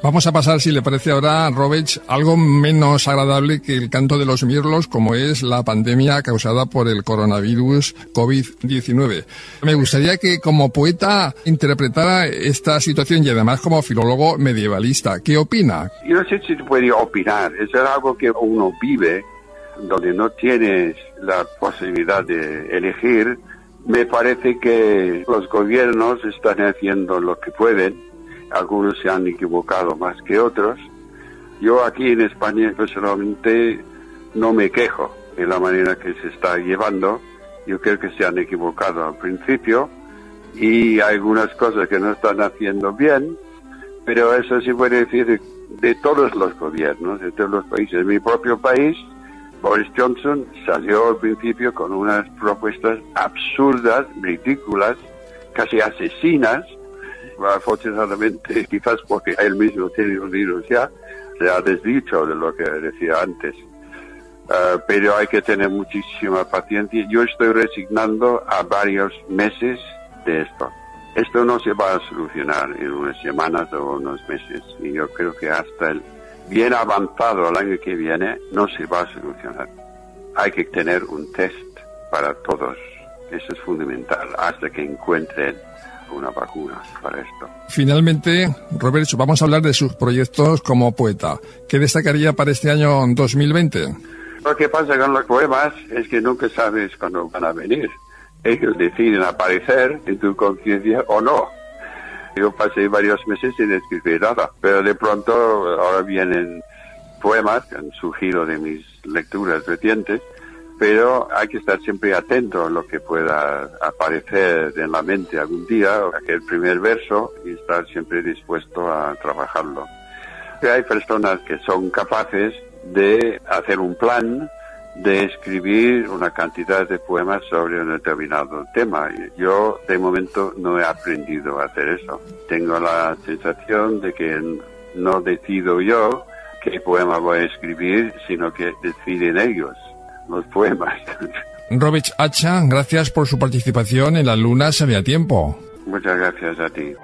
Vamos a pasar, si le parece ahora, Robert, algo menos agradable que el canto de los mirlos, como es la pandemia causada por el coronavirus COVID diecinueve. Me gustaría que, como poeta, interpretara esta situación y además como filólogo medievalista. ¿Qué opina? Yo no sé si se puede opinar. Es algo que uno vive, donde no tienes la posibilidad de elegir. Me parece que los gobiernos están haciendo lo que pueden. Algunos se han equivocado más que otros. Yo aquí en España personalmente no me quejo de la manera que se está llevando. Yo creo que se han equivocado al principio y hay algunas cosas que no están haciendo bien, pero eso se puede decir de, de todos los gobiernos, de todos los países. En mi propio país, Boris Johnson salió al principio con unas propuestas absurdas, ridículas, casi asesinas. Afortunadamente, quizás porque él mismo tiene un virus ya, se ha desdicho de lo que decía antes. Uh, pero hay que tener muchísima paciencia. Yo estoy resignando a varios meses de esto. Esto no se va a solucionar en unas semanas o unos meses. Y yo creo que hasta el bien avanzado el año que viene no se va a solucionar. Hay que tener un test para todos. Eso es fundamental hasta que encuentren una vacuna para esto. Finalmente, Roberto, vamos a hablar de sus proyectos como poeta. ¿Qué destacaría para este año dos mil veinte? Lo que pasa con los poemas es que nunca sabes cuándo van a venir. Ellos deciden aparecer en tu conciencia o no. Yo pasé varios meses sin escribir nada, pero de pronto ahora vienen poemas que han surgido de mis lecturas recientes, pero hay que estar siempre atento a lo que pueda aparecer en la mente algún día, aquel primer verso, y estar siempre dispuesto a trabajarlo. Hay personas que son capaces de hacer un plan, de escribir una cantidad de poemas sobre un determinado tema. Yo, de momento, no he aprendido a hacer eso. Tengo la sensación de que no decido yo qué poema voy a escribir, sino que deciden ellos los poemas. Robert Hacha, gracias por su participación en La Luna Sale a Tiempo. Muchas gracias a ti.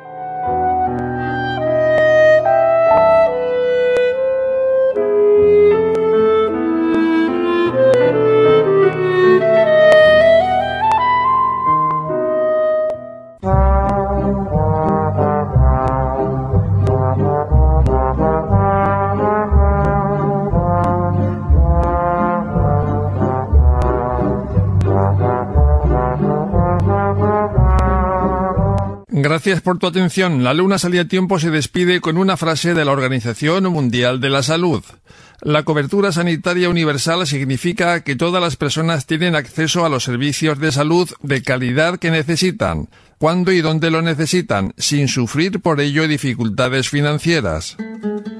Gracias por tu atención. La Luna Sale a Tiempo se despide con una frase de la Organización Mundial de la Salud. La cobertura sanitaria universal significa que todas las personas tienen acceso a los servicios de salud de calidad que necesitan, cuando y donde lo necesitan, sin sufrir por ello dificultades financieras.